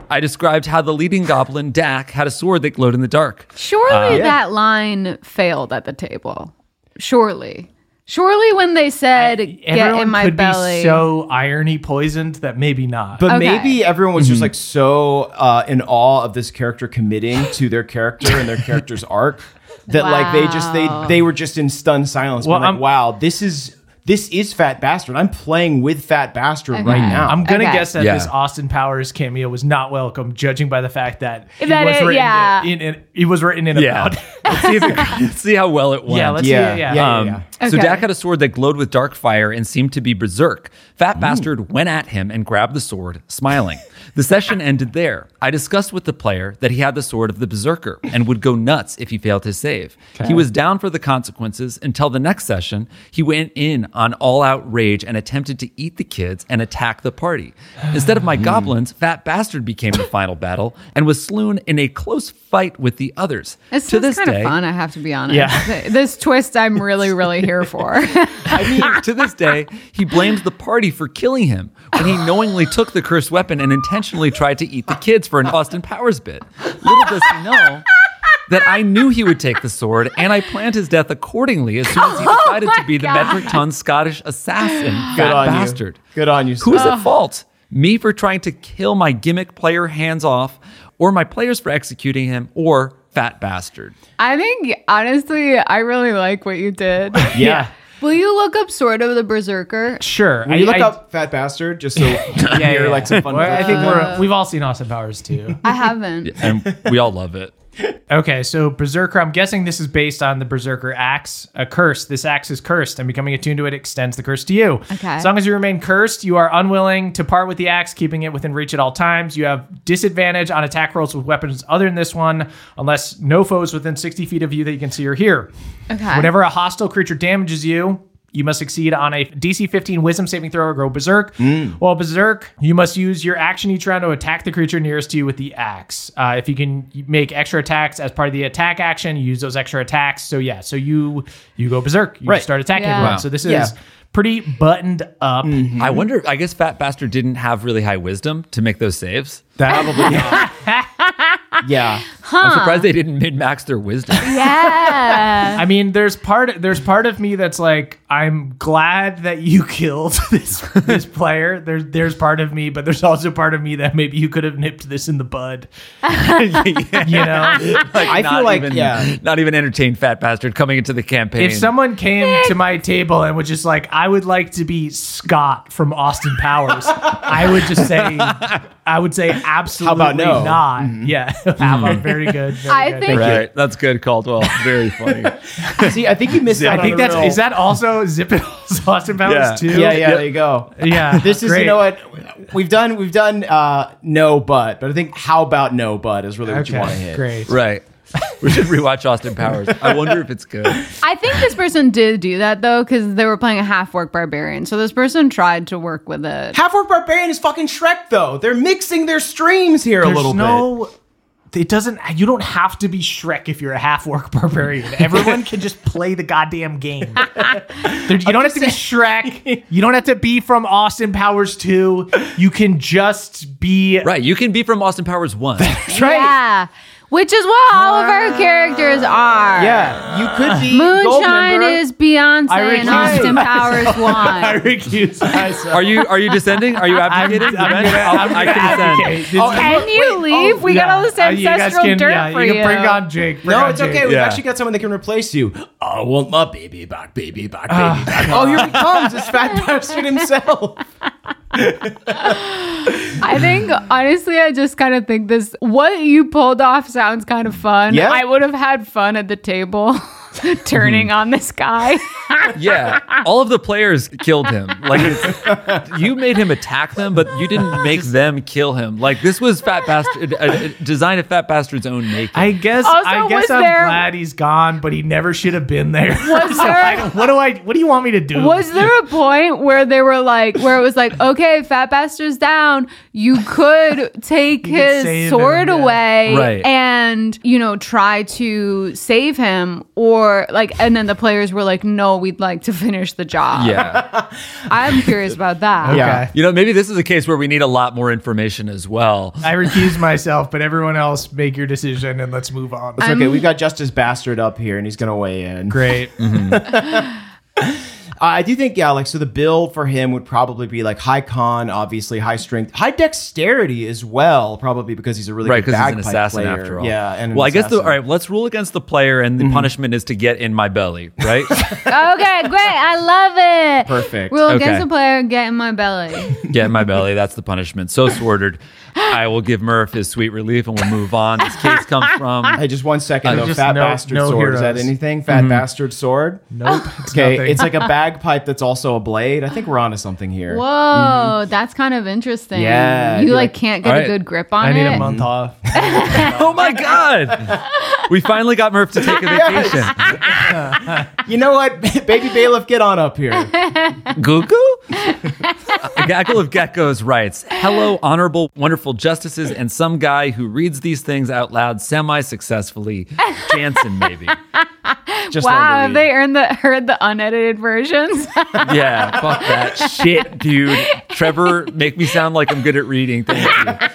I described how the leading goblin, Dak, had a sword that glowed in the dark. Surely yeah. that line failed at the table. Surely. Surely when they said, get Everyone in my could belly. be so irony poisoned that maybe not. But Okay. maybe everyone was just Mm-hmm. like so uh, in awe of this character committing to their character and their character's arc that like they just they Wow. they were just in stunned silence. Well, Well, like, I'm- wow, this is this is Fat Bastard. I'm playing with Fat Bastard Okay. right now. I'm gonna Okay. guess that Yeah. this Austin Powers cameo was not welcome, judging by the fact that it That was it- written yeah. in, in, it was written in Yeah. about. let's, see if it, let's see how well it went. Yeah, let's Yeah. see. Yeah, Yeah. Um, So Okay. Dak had a sword that glowed with dark fire and seemed to be berserk. Fat Bastard went at him and grabbed the sword, smiling. The session ended there. I discussed with the player that he had the sword of the berserker and would go nuts if he failed to save. He was down for the consequences until the next session. He went in on all-out rage and attempted to eat the kids and attack the party. Instead of my goblins, Fat Bastard became the final battle and was slain in a close fight with the others. This to is this kind day, of fun, I have to be honest. Yeah. Th- This twist I'm really, really here for. I mean, to this day, he blames the party for killing him when he knowingly took the cursed weapon and intentionally tried to eat the kids for an Austin Powers bit. Little does he know that I knew he would take the sword, and I planned his death accordingly as soon as he decided to be the metric ton Scottish assassin, Good Fat on Bastard. you. Good on you. Who is Scott. at fault? Me for trying to kill my gimmick player hands off, or my players for executing him, or Fat Bastard? I think, honestly, I really like what you did. Yeah. Will you look up Sword of the Berserker? Sure. Will you look I, up Fat Bastard just so Yeah, yeah, yeah, like some fun? Well, I think Uh, we're we've all seen Austin Powers too. I haven't. And we all love it. Okay, so Berserker, I'm guessing this is based on the Berserker axe, a curse. This axe is cursed, and becoming attuned to it extends the curse to you. Okay. As long as you remain cursed, you are unwilling to part with the axe, keeping it within reach at all times. You have disadvantage on attack rolls with weapons other than this one, unless no foes within sixty feet of you that you can see or hear. Okay. Whenever a hostile creature damages you, you must succeed on a D C fifteen Wisdom saving throw or go berserk. While berserk, you must use your action each round to attack the creature nearest to you with the axe. Uh, if you can make extra attacks as part of the attack action, you use those extra attacks. So yeah, so you you go berserk. You Right. start attacking Yeah. everyone. Wow. So this Yeah. is pretty buttoned up. I wonder, I guess Fat Bastard didn't have really high wisdom to make those saves. Probably not. Yeah. I'm surprised they didn't min-max their wisdom. Yeah. I mean, there's part there's part of me that's like, I'm glad that you killed this this player. There's there's part of me, but there's also part of me that maybe you could have nipped this in the bud. You know, Like, I not feel like, even, yeah. not even entertain Fat Bastard coming into the campaign. if someone came to my table and was just like, I would like to be Scott from Austin Powers, I would just say, I would say absolutely How about no? not. Yeah, how about very good. Very I good. think- right, that's good, Caldwell. Very funny. See, I think you missed out I think on a that's real- is that also Zip It All's Austin Powers Yeah. too? Yeah, yeah, there you go. Yeah, This is, great. you know what, we've done, we've done uh, no but, but I think how about no but is really what you Okay, want to hit. great. Right. We should rewatch Austin Powers. I wonder if it's good. I think this person did do that, though, because they were playing a half-work barbarian. So this person tried to work with it. Half-Orc Barbarian is fucking Shrek, though. They're mixing their streams here a There's little bit. no, it doesn't. You don't have to be Shrek if you're a half-orc barbarian. Everyone can just play the goddamn game. There- you don't have to be Shrek. You don't have to be from Austin Powers two. You can just be Right. You can be from Austin Powers one. Yeah. Which is what all of our characters are. Yeah, you could be Moonshine Goldmember. is Beyonce I and recuse Austin Powers I one. recuse myself. Are you are you descending? Are you abdicating? I'm Revenge? gonna- I'll- I'm I gonna can advocate. send. This Oh, is- Can you leave? we got all this Uh, you guys ancestral can- dirt yeah, for you you. can bring on Jake. Bring No, on it's Jake. okay. We've Yeah. actually got someone that can replace you. I want my baby back, baby back, baby back. Oh, here he comes. It's Fat Bastard himself. I think, honestly, I just kind of think this, what you pulled off sounds kind of fun. Yeah. I would have had fun at the table turning on this guy. Yeah, all of the players killed him. Like it's, you made him attack them, but you didn't make them kill him. Like this was Fat Bastard, a, a design of Fat Bastard's own making. I guess Also, I guess was I'm there- glad he's gone, but he never should have been there. Was So there- I don't- what do I? What do you want me to do? Was there a point where they were like, where it was like, okay, Fat Bastard's down. You could take You could save his him, sword yeah. away Right. and, you know, try to save him, or or like, and then the players were like, no, we'd like to finish the job. Yeah. I'm curious about that. Yeah. You know, maybe this is a case where we need a lot more information as well. I recuse myself, but everyone else make your decision and let's move on. It's okay. We've got Justice Bastard up here, and he's going to weigh in. Great. Uh, I do think, yeah, like, so the build for him would probably be like high con, obviously, high strength, high dexterity as well, probably because he's a really Right, good because he's an bagpipe assassin player. after all. Yeah, and an well, I guess the, assassin. all right. Let's rule against the player, and the punishment is to get in my belly, right? Okay, great. I love it. Perfect. Rule Okay. against the player, get in my belly. Get in my belly. That's the punishment. So ordered. I will give Murph his sweet relief, and we'll move on. This case comes from. Hey, just one second, Uh, though. just Fat no- bastard no sword. Is that heroes. anything? Fat bastard sword? Nope. It's Okay, nothing. it's like a bagpipe that's also a blade. I think we're onto something here. Whoa, that's kind of interesting. Yeah, You you're like like- can't get All a right. good grip on I it. need a month off. Oh my God! We finally got Murph to take a vacation. You know what? Baby bailiff, get on up here. Goo goo? A gaggle of geckos writes, hello, honorable, wonderful justices, and some guy who reads these things out loud semi-successfully. Jansen, maybe. Just Wow, learned to have read. they earned the heard the unedited versions? Yeah, fuck that shit, dude. Trevor, make me sound like I'm good at reading. Thank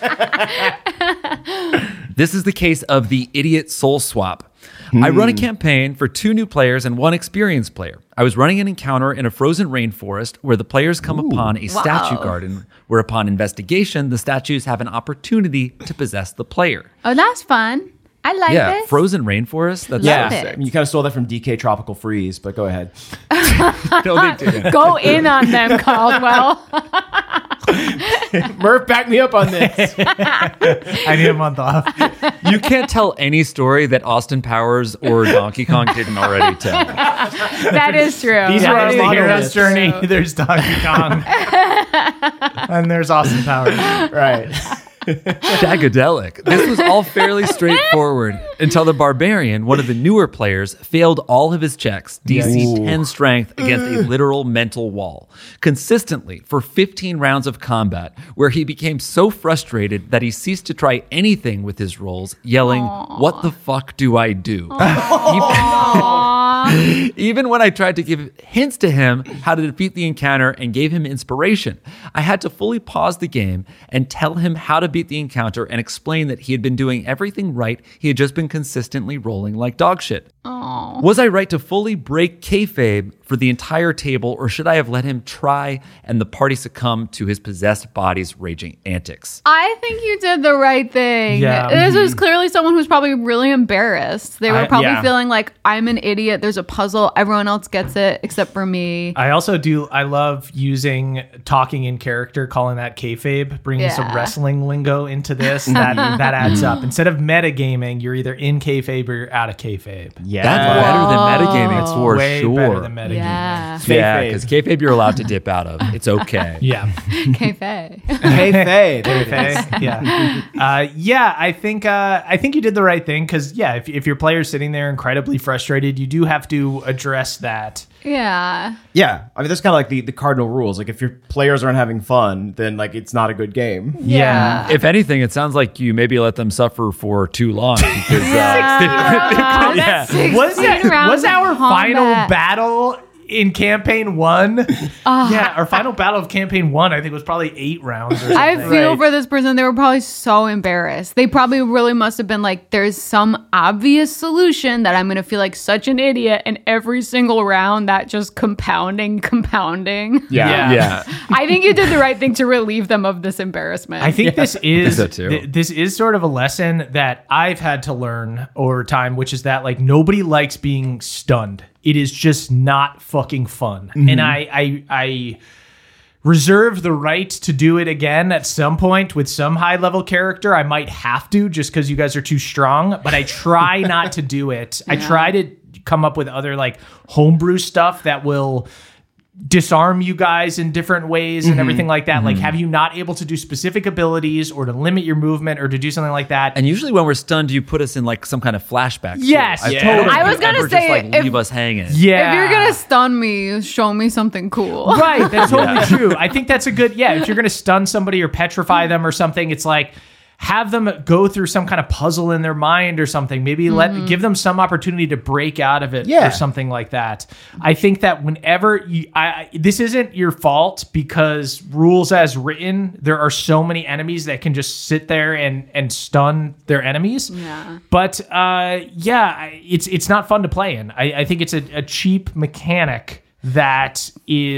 you. This is the case of the idiot soul swap. I run a campaign for two new players and one experienced player. I was running an encounter in a frozen rainforest where the players come upon a statue garden, where upon investigation, the statues have an opportunity to possess the player. Oh, that's fun. I like Yeah, this. frozen rainforest? That's Love so it. sick. You kind of stole that from D K Tropical Freeze, but go ahead. No, they didn't. Go in on them, Caldwell. Murph, back me up on this. I need a month off. You can't tell any story that Austin Powers or Donkey Kong didn't already tell. That is true. These That are our is hero's true. journey. There's Donkey Kong. And there's Austin Powers. Right. Shagadelic. This was all fairly straightforward until the barbarian, one of the newer players, failed all of his checks, D C ten strength, against a literal mental wall, consistently for fifteen rounds of combat, where he became so frustrated that he ceased to try anything with his rolls, yelling, "What the fuck do I do?" Even, even when I tried to give hints to him how to defeat the encounter and gave him inspiration, I had to fully pause the game and tell him how to beat the encounter and explain that he had been doing everything right. He had just been consistently rolling like dog shit. Was I right to fully break kayfabe for the entire table, or should I have let him try and the party succumb to his possessed body's raging antics? I think you did the right thing. Yeah. This was clearly someone who's probably really embarrassed. They were I- probably yeah. feeling like, I'm an idiot. There's a puzzle. Everyone else gets it except for me. I also do. I love using talking in character, calling that kayfabe, bringing Yeah. some wrestling lingo into this. That that adds up. Instead of metagaming, you're either in kayfabe or you're out of kayfabe. Yeah. That's better than metagaming It's for way sure. better than metagaming. Yeah. Yeah, Kayfabe. because kayfabe you're allowed to dip out of. It's okay. Yeah. Kayfabe. Hey, Faye. There it is. Okay. Yeah. Uh, yeah. I think uh, I think you did the right thing because yeah, if if your player's sitting there incredibly frustrated, you do have to address that. Yeah. Yeah. I mean, that's kind of like the, the cardinal rules. Like, if your players aren't having fun, then, like, it's not a good game. Yeah. If anything, it sounds like you maybe let them suffer for too long. Because, uh, Wow, Yeah. that's Was sixteen that rounds was of our final combat. battle in campaign one? Yeah, our final battle of campaign one, I think, was probably eight rounds. Or something. I feel Right. for this person. They were probably so embarrassed. They probably really must have been like, there's some obvious solution that I'm going to feel like such an idiot. And every single round, that just compounding, compounding. Yeah. yeah. I think you did the right thing to relieve them of this embarrassment. I think this is so too. th- this is sort of a lesson that I've had to learn over time, which is that like nobody likes being stunned. It is just not fucking fun, and I I I reserve the right to do it again at some point with some high level character. I might have to just because you guys are too strong, but I try not to do it. I try to come up with other like homebrew stuff that will disarm you guys in different ways and everything like that. Like have you not able to do specific abilities or to limit your movement or to do something like that. And usually when we're stunned, you put us in like some kind of flashback. too. Yes, I've yeah. told them I was to gonna ever say, just like if- leave us hanging. yeah. If you're going to stun me, show me something cool. Right, that's totally true. I think that's a good, yeah, if you're going to stun somebody or petrify them or something, it's like, have them go through some kind of puzzle in their mind or something. Maybe let give them some opportunity to break out of it Yeah. or something like that. I think that whenever you, I, I, this isn't your fault because rules as written, there are so many enemies that can just sit there and and stun their enemies. Yeah. But uh, yeah, I- it's it's not fun to play in. I, I think it's a, a cheap mechanic that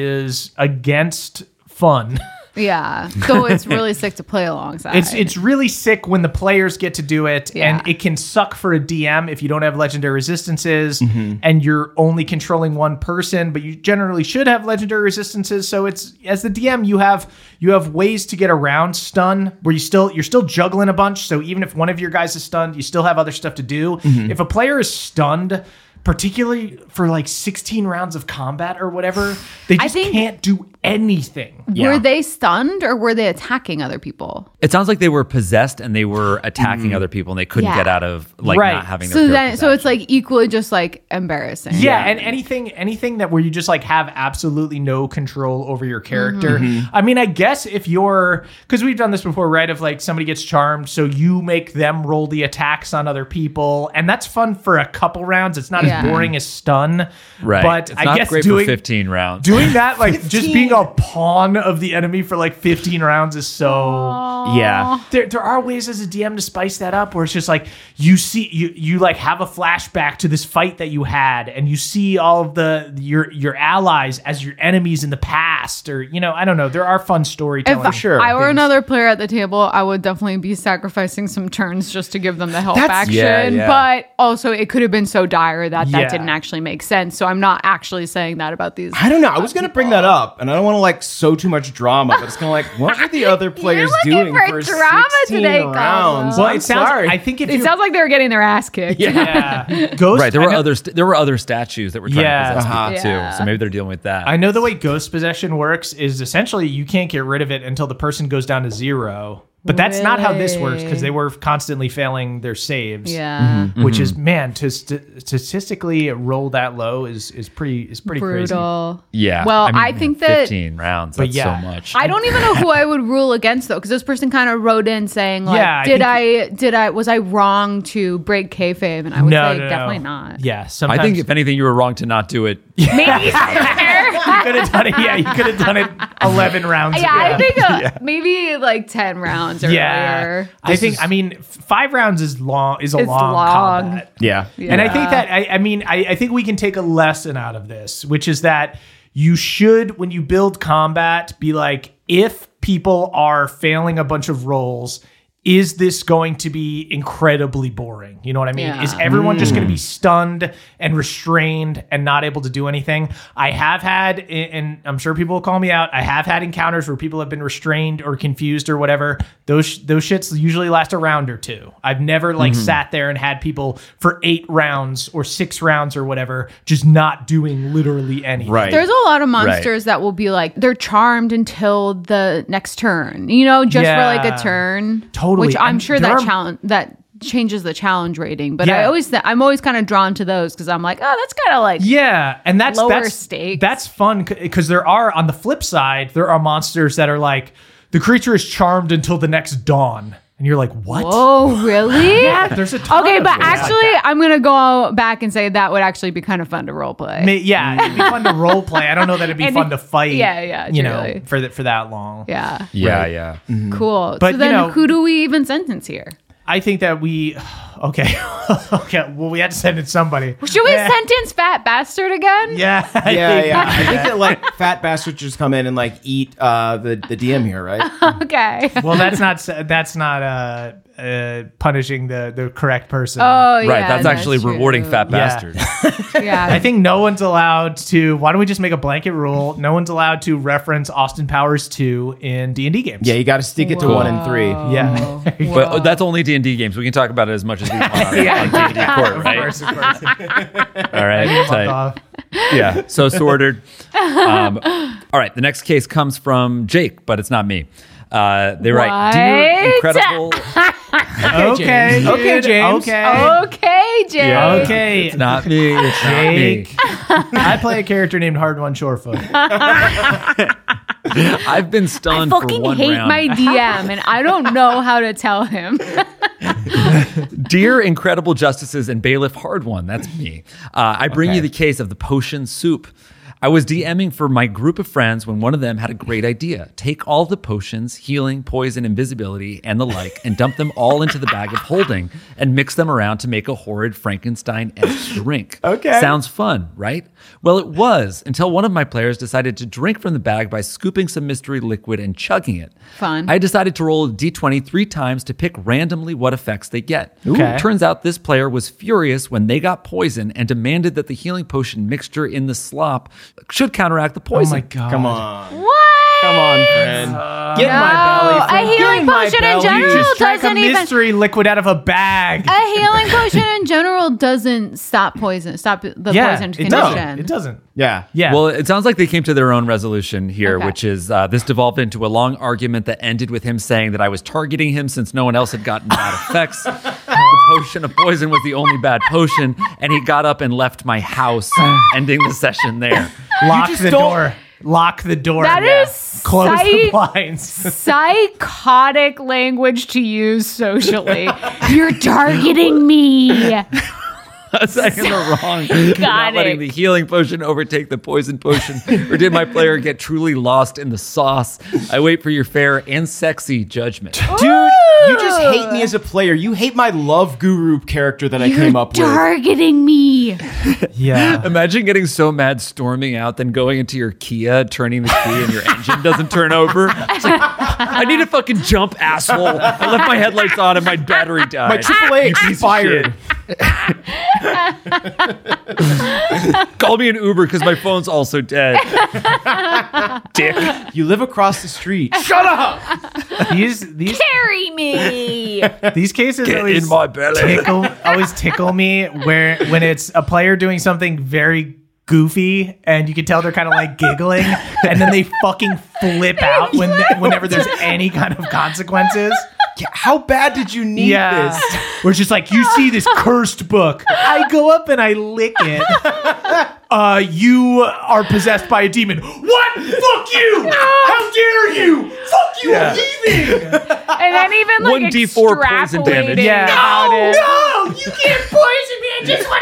is against fun. Yeah. So it's really sick to play alongside. It's it's really sick when the players get to do it, Yeah. and it can suck for a D M if you don't have legendary resistances Mm-hmm. and you're only controlling one person, but you generally should have legendary resistances. So it's as the D M, you have you have ways to get around stun where you still you're still juggling a bunch. So even if one of your guys is stunned, you still have other stuff to do. Mm-hmm. If a player is stunned, particularly for like sixteen rounds of combat or whatever, they I just think- can't do anything. Were they stunned or were they attacking other people? It sounds like they were possessed and they were attacking other people and they couldn't Yeah. get out of like Right. not having their So fear then, so it's possession. like equally just like embarrassing. Yeah, and anything anything that where you just like have absolutely no control over your character. I mean, I guess if you're because we've done this before, right? If like somebody gets charmed, so you make them roll the attacks on other people, and that's fun for a couple rounds. It's not Yeah. as boring as stun, right. But it's I not guess great doing for fifteen rounds. doing that like just being a pawn of the enemy for like fifteen rounds is so. Yeah. There, there are ways as a D M to spice that up where it's just like you see you you like have a flashback to this fight that you had and you see all of the your your allies as your enemies in the past, or you know, I don't know, there are fun storytelling. If sure, I were things. another player at the table, I would definitely be sacrificing some turns just to give them the help That's- action. Yeah, yeah. But also, it could have been so dire that Yeah. that didn't actually make sense. So I'm not actually saying that about these. I don't know. I was going to bring that up, and I don't want to like sow too much drama, but it's kind of like, what were the other players looking doing for for drama sixteen today, rounds? Colin. Well, I'm it sounds. sorry. I think if It you, sounds like they were getting their ass kicked. yeah, Ghost. Right, there I were know- other st- there were other statues that were trying Yeah. to possess Uh-huh. people Yeah. too. So maybe they're dealing with that. I know the way ghost possession works is essentially you can't get rid of it until the person goes down to zero. But that's not how this works because they were constantly failing their saves. Yeah. Which is man to st- statistically roll that low is is pretty is pretty crazy. Brutal. yeah. Well, mean, I think that- fifteen rounds. But That's yeah. so much. I don't even know who I would rule against though, because this person kind of wrote in saying like, Yeah, I did think- I, did I, was I wrong to break kayfabe? And I would No, say no, no. definitely not. Yeah, I sometimes think if anything, you were wrong to not do it. Maybe you could have done it. Yeah, you could have done it eleven rounds. Yeah, ago. I think uh, maybe like ten rounds earlier. Yeah, I think. I mean, f- five rounds is long. Is a It's long, long. combat. yeah. Yeah. And I think that I, I mean I, I think we can take a lesson out of this, which is that you should, when you build combat, be like, if people are failing a bunch of rolls, is this going to be incredibly boring? You know what I mean? Yeah. Is everyone just going to be stunned and restrained and not able to do anything? I have had, and I'm sure people will call me out, I have had encounters where people have been restrained or confused or whatever. Those those shits usually last a round or two. I've never like sat there and had people for eight rounds or six rounds or whatever just not doing literally anything. Right. There's a lot of monsters that will be like, they're charmed until the next turn, you know, just for like Yeah. a turn. Totally. Which I'm And sure there that are- challenge, that changes the challenge rating. But I Yeah. always, th- I'm always kind of drawn to those because I'm like, oh, that's kind of like, Yeah, and that's Lower that's stakes. that's fun because there are, on the flip side, there are monsters that are like the creature is charmed until the next dawn, and you're like, what? oh, really? Yeah, there's a ton Okay, of but those like actually, that. I'm gonna go back and say that would actually be kind of fun to role play. May- yeah, it'd be fun to role play. I don't know that it'd be And fun it- to fight. yeah, yeah, you know, truly. for that for that long. Yeah, Yeah, yeah. cool. But, so you then, know- who do we even sentence here? I think that we, okay, okay. Well, we had to send it somebody. Should we Yeah. sentence Fat Bastard again? Yeah, I Yeah, think- yeah. I think that like fat bastards just come in and like eat uh, the the D M here, right? Okay. Well, that's not that's not uh, uh, punishing the the correct person. Oh, yeah. Right. That's actually true. rewarding fat Yeah. bastards. Yeah. I think no one's allowed to. Why don't we just make a blanket rule? No one's allowed to reference Austin Powers two in D and D games. Yeah, you got to stick it to one and three. yeah. But uh, that's only D and D games. We can talk about it as much as we want on, Yeah. on D and D Court, Of right? course, of course. All right. Month tight. off. Yeah. So sorted. Um, all right. The next case comes from Jake, but it's not me. Uh, they write, "Dear What? incredible." Okay, Okay, dude. James. Okay. Okay, Jay. Yeah. Okay. It's not me. It's not me. Jake. I play a character named Hard One Shorefoot. I've been stunned I for fucking one hate round. my D M, and I don't know how to tell him. Dear Incredible Justices and Bailiff Hard One, that's me. Uh, I bring Okay. you the case of the potion soup. I was DMing for my group of friends when one of them had a great idea. Take all the potions, healing, poison, invisibility, and the like, and dump them all into the bag of holding and mix them around to make a horrid Frankenstein-esque drink. Okay. Sounds fun, right? Well, it was, until one of my players decided to drink from the bag by scooping some mystery liquid and chugging it. Fun. I decided to roll a d twenty three times to pick randomly what effects they get. Okay. Turns out this player was furious when they got poison and demanded that the healing potion mixture in the slop should counteract the Oh poison. my god. Come on. What? Come on, friend. Get in my belly. No, a friend. Get healing in my potion in belly. general You just drank a doesn't even- mystery liquid out of a bag. A healing potion in general doesn't stop poison, stop the yeah, poison it condition. doesn't. It doesn't. Yeah. Yeah. Well, it sounds like they came to their own resolution here, Okay. which is uh, this devolved into a long argument that ended with him saying that I was targeting him since no one else had gotten bad effects. The potion of poison was the only bad potion, and he got up and left my house, ending the session there. Lock just the don't- door. Lock the door. That yeah. is Close the psych- blinds. Psychotic language to use socially. You're targeting me. Was I in the wrong? Got Not letting it. the healing potion overtake the poison potion, or did my player get truly lost in the sauce? I wait for your fair and sexy judgment. Dude, you just hate me as a player. You hate my love guru character that I You're came up with. targeting me. Yeah. Imagine getting so mad, storming out, then going into your Kia, turning the key, and your engine doesn't turn over. It's like, I need to fucking jump, asshole. I left my headlights on and my battery died. My triple A You piece of expired. Call me an Uber because my phone's also dead. Dick. You live across the street. Shut up. These these Carry me. these cases Get always in my belly. tickle always tickle me where when it's a player doing something very goofy and you can tell they're kind of like giggling and then they fucking flip out when whenever there's any kind of consequences. Yeah, how bad did you need Yeah. this? We're just like, you see this cursed book. I go up and I lick it. Uh, you are possessed by a demon. What? Fuck you! How dare you? Fuck you, I'm leaving! And then even like one d four poison damage. extrapolating Yeah. about it. No, you can't poison me. I just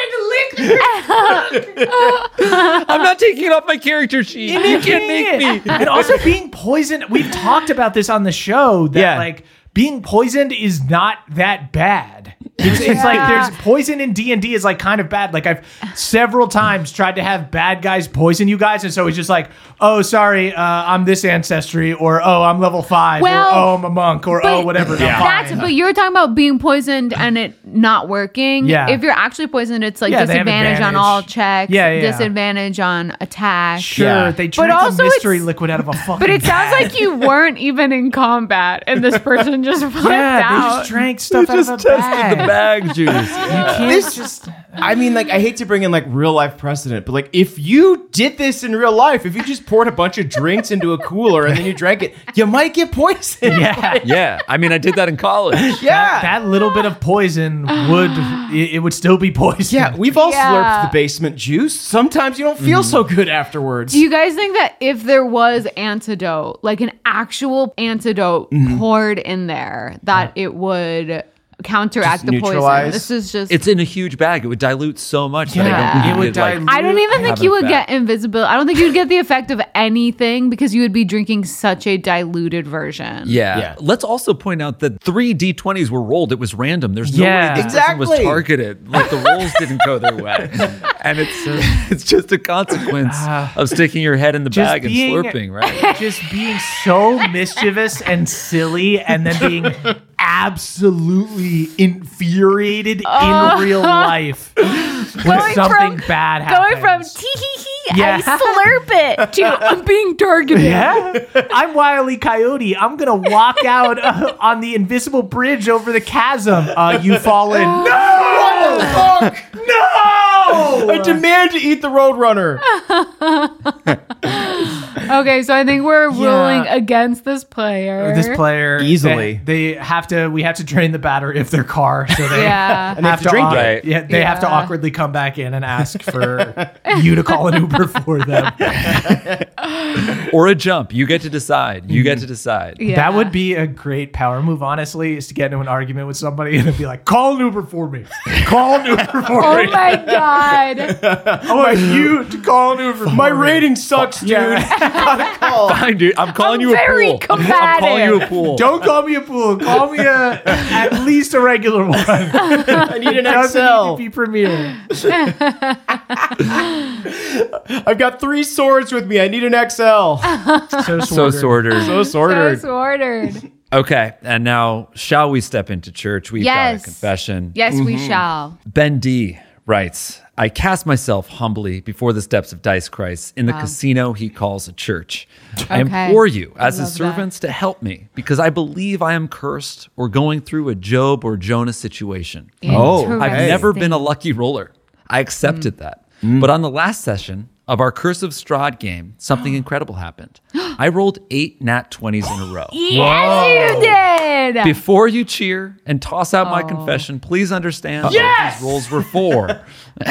wanted to lick you. I'm not taking it off my character sheet. You can't make me. And also being poisoned. We've talked about this on the show that Yeah. like being poisoned is not that bad. It's, it's like there's poison in D and D is like kind of bad. Like I've several times tried to have bad guys poison you guys, and so it's just like, oh, sorry, uh, I'm this ancestry, or oh, I'm level five, Well, or oh, I'm a monk, or oh, whatever. I'm That's fine. but you're talking about being poisoned and it not working. Yeah. If you're actually poisoned, it's like Yeah, they have disadvantage on advantage. all checks. Yeah, yeah, yeah. Disadvantage on attack. Sure, Yeah. they But drank also a mystery it's- liquid out of a fucking. But it sounds bag. like you weren't even in combat and this person just flipped yeah, they out. just drank stuff You out just of a tested bag. the bag juice. You can't This- just. I mean, like, I hate to bring in like real life precedent, but like, if you did this in real life, if you just poured a bunch of drinks into a cooler and then you drank it, you might get poisoned. Yeah. Yeah, I mean, I did that in college. Yeah. That little bit of poison would it, it would still be poison. yeah, we've all Yeah. slurped the basement juice. Sometimes you don't feel so good afterwards. Do you guys think that if there was antidote, like an actual antidote poured in there, that it would counteract Just the poison? neutralize? This is just. It's in a huge bag. It would dilute so much that I Yeah. don't think It you would could, like, dilute- I don't even think have you an would effect. get invisible. I don't think you would get the effect of anything because you would be drinking such a diluted version. Yeah. Yeah. Let's also point out that three d twenties were rolled. It was random. There's no Yeah. way this person was Exactly. targeted. Like the rolls didn't go their way. And it's uh, it's just a consequence of sticking your head in the Just bag being- and slurping, right? Just being so mischievous and silly and then being absolutely infuriated in real life when Going something from- bad happens. Going from tee hee hee, Yeah. I slurp it, to I'm being targeted. Yeah, I'm Wile E. Coyote. I'm gonna walk out uh, on the invisible bridge over the chasm. Uh, you fallen. No! Fuck! No! I demand to eat the Roadrunner. Okay, so I think we're Yeah. ruling against this player. This player Easily. they, they have to. We have to drain the battery of their car, so they Yeah. And they have to drink au- it. Right. Yeah, they have to Yeah. awkwardly come back in and ask for you to call an Uber for them. Or a jump. You get to decide. You get to decide. Yeah. That would be a great power move, honestly, is to get into an argument with somebody and be like, "Call an Uber for me. Call an Uber for Oh me. my god. I want you to call an Uber for My me." rating sucks, dude. Yeah. Fine, dude. I'm calling I'm you a very pool. I'm, I'm calling you a combative. pool. Don't call me a pool. Call me a at least a regular one. I need an Doesn't X L. need to be Premiere. I've got three swords with me. I need an X L. So, So sorted. So sorted. So ordered. Okay, and now shall we step into church? We've got Yes. a confession. Yes, we shall. Ben D writes, I cast myself humbly before the steps of Dice Christ in the casino he calls a church. I Okay. implore you, as his love that. servants, to help me, because I believe I am cursed or going through a Job or Jonah situation. Oh, I've Hey. never been a lucky roller. I accepted that. But on the last session of our Curse of Strahd game, something incredible happened. I rolled eight nat twenties in a row. Yes, you did. Before you cheer and toss out my confession, please understand what these rolls were for.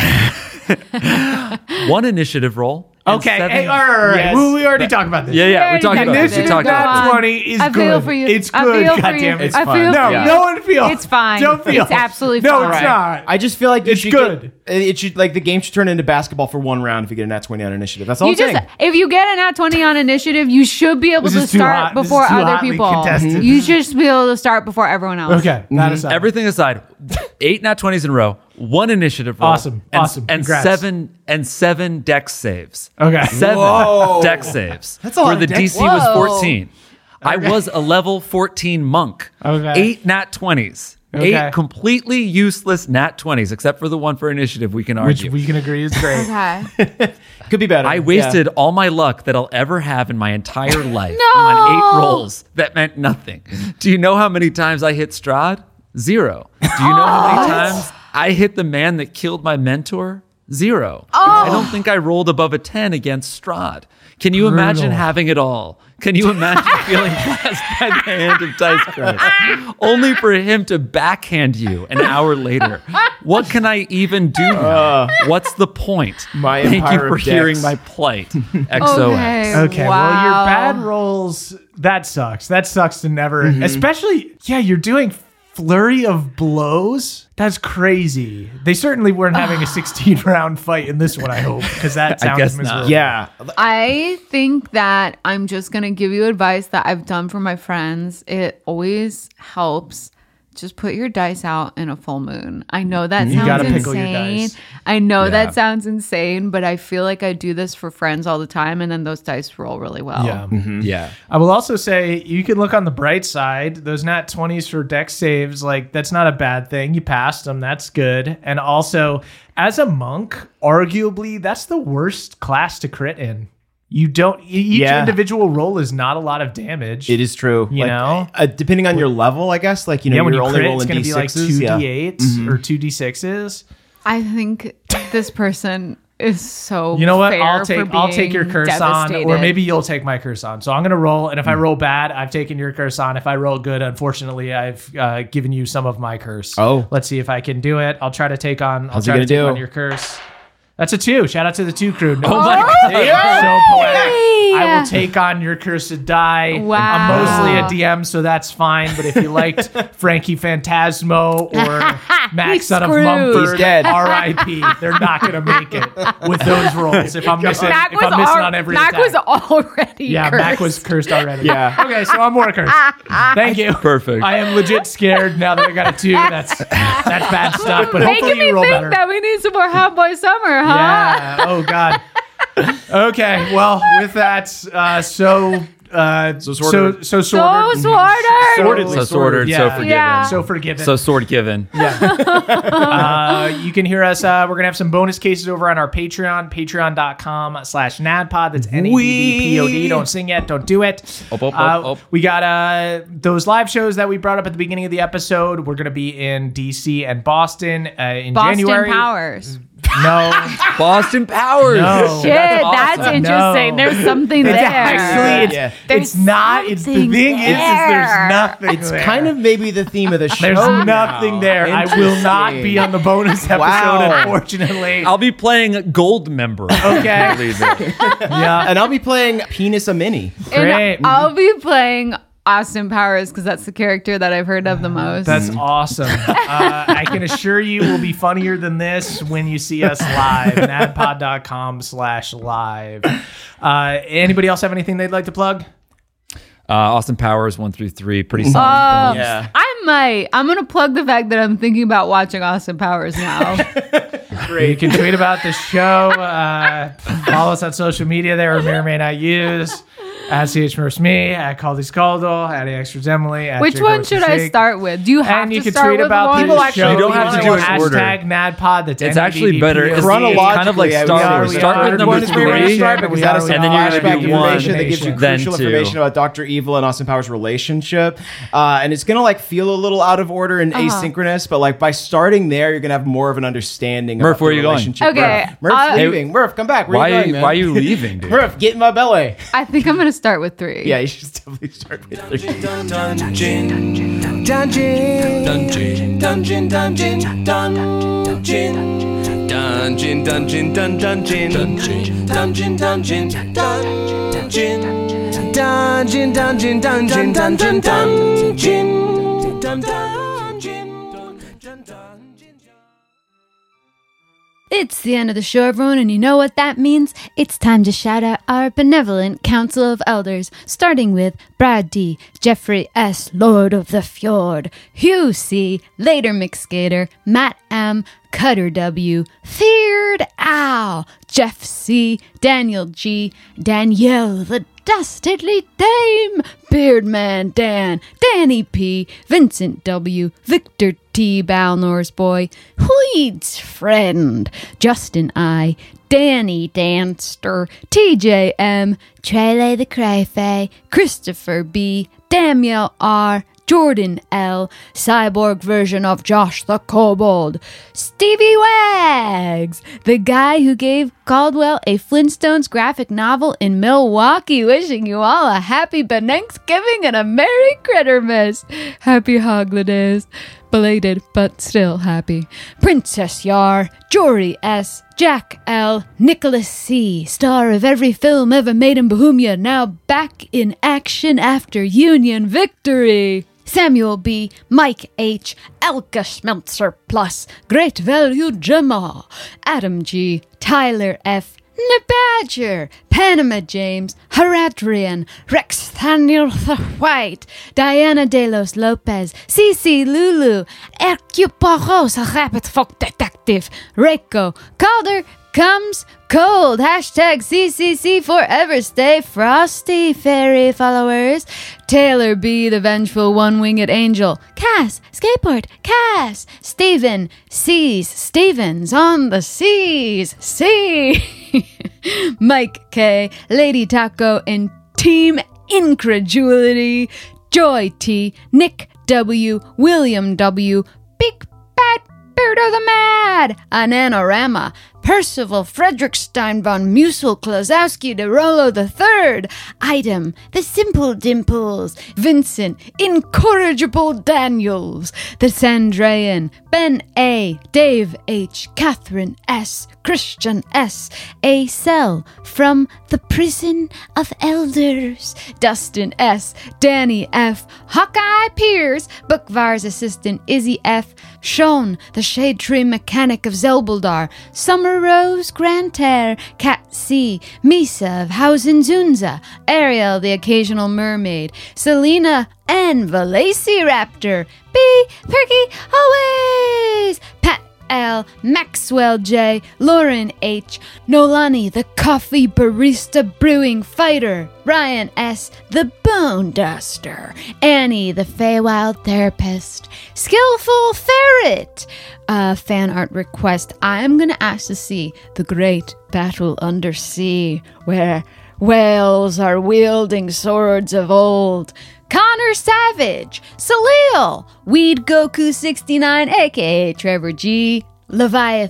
One initiative roll. and Okay. seven- Hey, all right, all right. Yes. We, we already talked about this. Yeah, yeah, we already talked talked about about this. We this. talked Come about on. this. twenty is I good. feel for you. It's I good. feel for God you. damn it. It's I fine. feel No, for you. no one feel. It's fine. Don't feel. It's absolutely no, fine. it's not. I just feel like you It's should good. Get, it should like the game should turn into basketball for one round if you get a nat twenty on initiative. That's all You I'm just, saying. if you get an at twenty on initiative, you should be able This to is too start hot. This is before too other hotly people. contested. You should just be able to start before everyone else. Okay. That is Everything aside, eight nat twenties in a row, one initiative roll. Awesome, and, awesome. And Congrats. seven and seven dex saves. Okay. Seven Whoa. dex saves. That's a lot Where of the dex- D C was Whoa. fourteen. I was a level fourteen monk. Okay. Eight nat twenties. Okay. Eight completely useless nat twenties, except for the one for initiative we can Which argue. we can agree is great. Okay. Could be better. I wasted all my luck that I'll ever have in my entire life No. on eight rolls that meant nothing. Do you know how many times I hit Strahd? Zero. Do you know how many times I hit the man that killed my mentor? Zero. I don't think I rolled above a ten against Strahd. Can you imagine Brutal. having it all? Can you imagine feeling blessed by the hand of Dice Christ? Only for him to backhand you an hour later. What can I even do now? What's the point? My Thank you empire for of hearing decks. my plight. X O X. Okay. Okay, Wow. well, your bad rolls, that sucks. That sucks to never, especially, yeah, you're doing flurry of blows. That's crazy. They certainly weren't having a sixteen round fight in this one, I hope, because that I sounds guess not. miserable. Yeah. I think that I'm just going to give you advice that I've done for my friends. It always helps. Just put your dice out in a full moon. I know that You sounds gotta pickle your insane. dice. I know Yeah. that sounds insane, but I feel like I do this for friends all the time, and then those dice roll really well. Yeah. Yeah. I will also say you can look on the bright side. Those nat twenties for deck saves, like that's not a bad thing. You passed them. That's good. And also, as a monk, arguably, that's the worst class to crit in. You don't, e- each Yeah. individual roll is not a lot of damage. It is true. You Like, know? uh, depending on your level, I guess. Like you know, yeah, when you're you only crit, rolling it's going to d be like sixes. two yeah. d eights or two d sixes. I think this person is so You know what? fair I'll for take I'll take your being curse on, or devastated. maybe you'll take my curse on. So I'm gonna roll, and if I roll bad, I've taken your curse on. If I roll good, unfortunately, I've uh, given you some of my curse. Oh. let's see if I can do it. I'll try to take on. I'll How's he try to gonna take do? on your curse. That's a two. Shout out to the two crew. No, Oh my God. so poetic. I will take on your cursed die. Wow. I'm mostly a D M, so that's fine. But if you liked Frankie Phantasmo or Max He's Son of screwed. Mumford, He's dead. R I P They're not going to make it with those rolls. If I'm missing, Mac if was, I'm missing al- on every Mac attack. was already yeah, cursed. Mac was cursed already. Yeah. Okay, so I'm more cursed. Thank you. Perfect. I am legit scared now that I got a two. That's that's bad stuff. But Making hopefully me you roll think better. that we need some more Hot Boy Summer, huh? Yeah. Oh God. Okay. Well, with that, uh, so uh, so sorted. so so So sorted. sorted. Sorted. So sorted, so Yeah. forgiven. Yeah. So forgiven. So sword given. Uh, you can hear us. Uh, we're going to have some bonus cases over on our Patreon, patreon.com slash NADPOD. That's N A D D P O D. Don't sing yet. Don't do it. Up, up, up, Uh, up. We got uh, those live shows that we brought up at the beginning of the episode. We're going to be in D C and Boston uh, in Boston January. Powers. No. Boston Powers. No. Shit, That's that's, awesome. interesting. No. There's something It's there. actually, it's, Yeah. it's not, it's the something thing is, is there's nothing It's there. kind of maybe the theme of the show. There's nothing there. I will not Interesting. be on the bonus episode, Wow. unfortunately. I'll be playing Gold Member. Okay. Leave it. yeah. And I'll be playing Penis a Mini. Great. And I'll be playing Austin Powers because that's the character that I've heard of the most. That's awesome. Uh, I can assure you we'll be funnier than this when you see us live. nadpod.com slash live. Uh, anybody else have anything they'd like to plug? Uh, Austin Powers one through three, pretty solid. Um, Yeah. I might. I'm gonna plug the fact that I'm thinking about watching Austin Powers now. You can tweet about the show. Uh, follow us on social media there, or may or may not use. At C H Merce me, at Caldy Scaldle, at Extras Emily. At Which Jake one Owens should I Shake. start with? Do you have And to you can start tweet with about one? the People actually- show. You don't have to do it in hashtag order. NADPOD. That's It's actually better. It's Chronologically, kind of like I- Star we are- Wars. we Start are- with number one is where we're gonna three, start because that is some and then you're flashback gonna do one, information that gives you then crucial two. information about Doctor Evil and Austin Powers' relationship. Uh, and it's gonna like feel a little out of order and asynchronous, but like by starting there, you're gonna have more of an understanding. Murph, about where the are you going? relationship. Okay, Murph, Murph's uh, leaving. Murph, come back. Where Why, you are going, you, man? why are you leaving, dude? Murph, get in my belly. I think I'm gonna start with three. Yeah, you should definitely start with three. Dungeon, dungeon, dungeon, dungeon, dungeon, dungeon, dungeon, dungeon, dungeon, dungeon, dungeon, dungeon, dungeon, dungeon, dungeon, dungeon, dungeon, dungeon, dungeon, dungeon. It's the end of the show, everyone, and you know what that means? It's time to shout out our benevolent Council of Elders, starting with Brad D, Jeffrey S, Lord of the Fjord, Hugh C, Later Mixgator, Matt M, Cutter W, Feared Owl, Jeff C, Daniel G, Danielle the Dastardly Dame, Beardman Dan, Danny P, Vincent W, Victor T, Balnor's Boy, Weed's Friend, Justin I, Danny Danster, T J M, Trele the Crayfay, Christopher B, Daniel R, Jordan L, cyborg version of Josh the Kobold, Stevie Wags, the guy who gave Caldwell a Flintstones graphic novel in Milwaukee, wishing you all a happy Thanksgiving and a Merry Crittermas. Happy Holidays. Belated, but still happy. Princess Yar, Jory S, Jack L, Nicholas C, star of every film ever made in Bohemia, now back in action after Union victory. Samuel B, Mike H, Elka Schmelzer Plus, Great Value Gemma, Adam G, Tyler F, Nebadger, Panama James, Haradrian, Rex Thaniel the White, Diana De Los Lopez, Cici Lulu, Ercuparos, a Rabbit Folk Detective, Reiko, Calder comes cold, hashtag C C C forever stay frosty, fairy followers, Taylor B, the vengeful one-winged angel, Cass, skateboard, Cass, Steven, seas, Stevens on the seas, sea, Mike K, Lady Taco, and Team Incredulity, Joy T, Nick W, William W, Big Bad Beardo the Mad, Ananorama, Percival Frederickstein von Musel Klosowski de Rollo the Third, Item, The Simple Dimples, Vincent, Incorrigible Daniels, The Sandrayan, Ben A, Dave H, Catherine S, Christian S, A Cell, From the Prison of Elders, Dustin S, Danny F, Hawkeye Pierce, Bookvar's assistant Izzy F, Sean, the Shade Tree Mechanic of Zelbuldar, Summer Rose Grantaire, Cat C, Misa of Hausen Zunza, Ariel the Occasional Mermaid, Selena N, Velociraptor, B, Perky Always, Pat L, Maxwell J, Lauren H, Nolani the Coffee Barista Brewing Fighter, Ryan S, the Bone Duster, Annie the Feywild Therapist, Skillful Ferret, uh, fan art request. I am gonna ask to see the Great Battle Under Sea, where whales are wielding swords of old. Connor Savage, Salil, Weed Goku sixty-nine, aka Trevor G, Leviathan,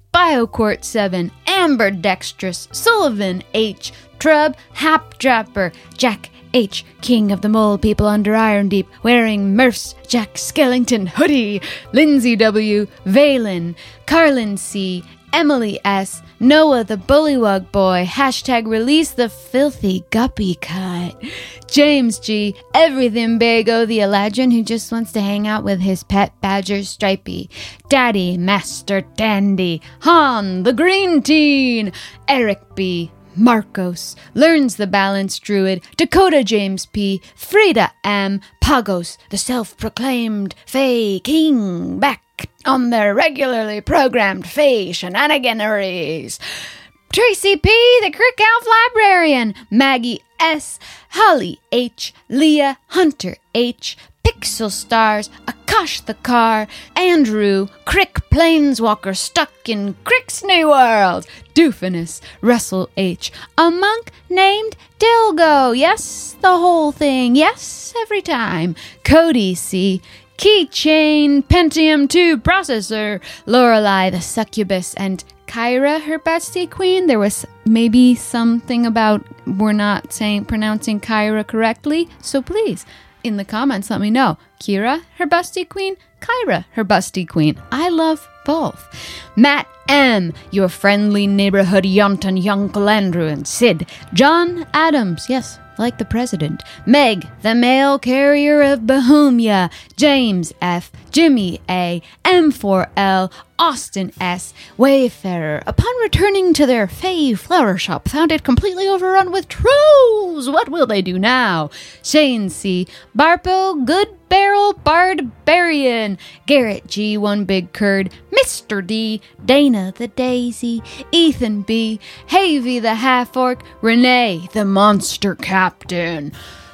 Biocourt seven, Amber Dextrous, Sullivan H, Trub Hapdrapper, Jack H, King of the Mole People under Iron Deep, wearing Murph's Jack Skellington hoodie, Lindsay W, Valen, Carlin C, Emily S, Noah the Bullywug Boy, hashtag release the filthy guppy cut, James G, Everything Bago the Eladrin who just wants to hang out with his pet badger Stripey, Daddy Master Dandy, Han the Green Teen, Eric B, Marcos, Learns the Balance Druid, Dakota James P, Frida M, Pagos, the self-proclaimed Fae King, back on their regularly programmed Fae shenaniganeries. Tracy P, the Crick Elf Librarian, Maggie S, Holly H, Leah Hunter H, Pixel Stars, Akash the Car, Andrew, Crick Planeswalker stuck in Crick's New World, Doofinus, Russell H, a monk named Dilgo, yes, the whole thing, yes, every time, Cody C, Keychain, Pentium two processor, Lorelei the Succubus, and Kyra, her bestie queen. There was maybe something about we're not saying pronouncing Kyra correctly, so please, in the comments, let me know. Kira, her bestie queen, Kyra, her bestie queen. I love both. Matt M, your friendly neighborhood Yonton Uncle Andrew and Sid. John Adams, yes, like the president. Meg, the mail carrier of Bohemia. James F, Jimmy A, M four L, Austin S, Wayfarer, upon returning to their Fae flower shop, found it completely overrun with trolls. What will they do now? Shane C, Barpo, Good Barrel Barbarian, Garrett G, One Big Curd, Mister D, Dana the Daisy, Ethan B, Havy the Half-Orc, Renee the Monster Captain,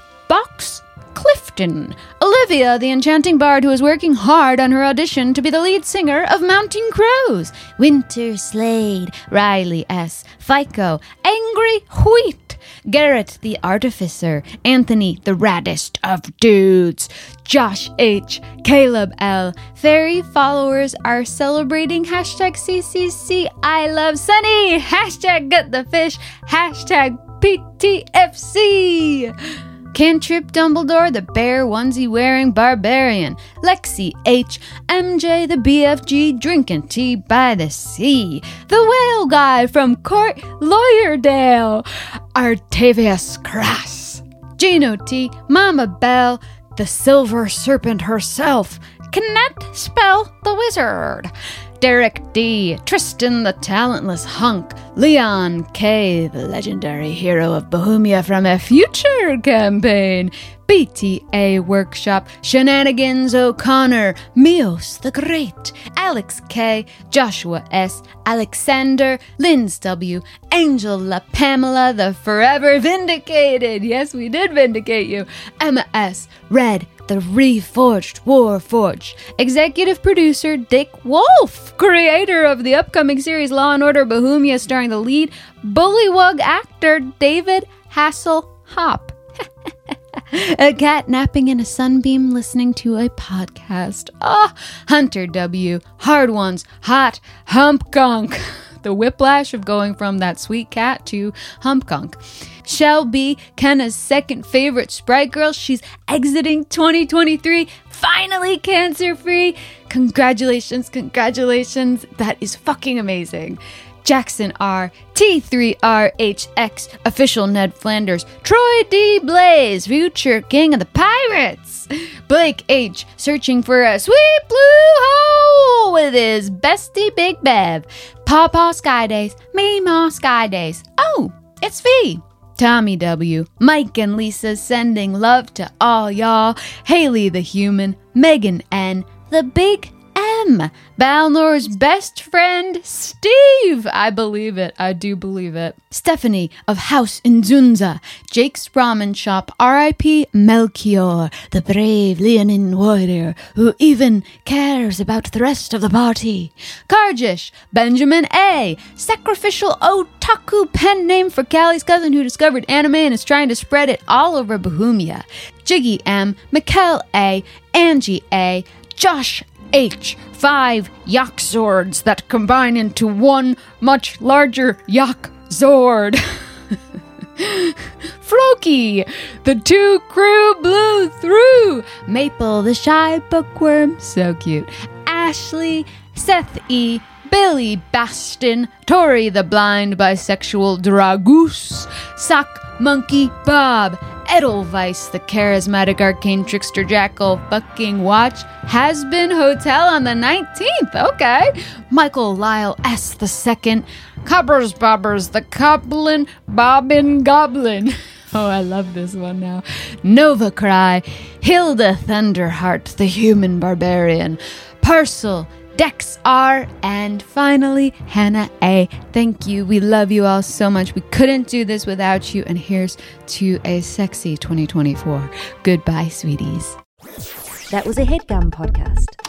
Box Clifton, Olivia the Enchanting Bard who is working hard on her audition to be the lead singer of Mounting Crows, Winter Slade, Riley S, Fico, Angry Wheat, Garrett the Artificer, Anthony the Raddest of Dudes, Josh H, Caleb L. Fairy followers are celebrating hashtag C C C I love Sunny, hashtag Gut the Fish, hashtag P T F C. Cantrip Dumbledore, the bear onesie wearing barbarian, Lexi H, M J the B F G drinking tea by the sea, the whale guy from Court Lawyerdale, Artavius Crass, Gino T, Mama Bell, the silver serpent herself, Cannot Spell the Wizard, Derek D, Tristan the talentless hunk, Leon K, the legendary hero of Bohemia from a future campaign, B T A Workshop, Shenanigans O'Connor, Mios the Great, Alex K, Joshua S, Alexander, Linz W, Angela Pamela, the forever vindicated, yes we did vindicate you, Emma S, Red, the Reforged Warforged, executive producer Dick Wolf, creator of the upcoming series Law and Order Bohemia starring the lead bullywug actor David Hasselhoff. A cat napping in a sunbeam listening to a podcast. Ah, oh, Hunter W, Hard Ones, Hot Hump Gunk. The whiplash of going from that sweet cat to Hump Gunk. Shelby, Kenna's second favorite Sprite Girl. She's exiting twenty twenty-three, finally cancer-free. Congratulations, congratulations. That is fucking amazing. Jackson R, T three R H X, official Ned Flanders, Troy D. Blaze, future king of the pirates, Blake H, searching for a sweet blue hole with his bestie Big Bev, Pawpaw Skydays, Meemaw Skydays, oh, it's V, Tommy W, Mike and Lisa sending love to all y'all, Haley the Human, Megan N, the Big M, Balnor's best friend, Steve. I believe it. I do believe it. Stephanie of House Nzunza, Jake's Ramen Shop, R I P Melchior, the brave Leonin warrior who even cares about the rest of the party. Karjish, Benjamin A, sacrificial otaku pen name for Callie's cousin who discovered anime and is trying to spread it all over Bohemia. Jiggy M, Mikkel A, Angie A, Josh H, five Yak Zords that combine into one much larger Yak Zord. Floki, the two crew blew through. Maple, the shy bookworm, so cute. Ashley, Seth E, Billy Baston, Tori, the blind bisexual Dragoose, Sock Monkey Bob, Edelweiss, the charismatic arcane trickster jackal fucking watch, Has Been Hotel on the nineteenth, okay. Michael Lyle S the second, Cobbers Bobbers, the Goblin Bobbin Goblin. Oh, I love this one now. Nova Cry, Hilda Thunderheart, the human barbarian, Parcel, Dex R, and finally, Hannah A. Thank you. We love you all so much. We couldn't do this without you. And here's to a sexy twenty twenty-four. Goodbye, sweeties. That was a HeadGum podcast.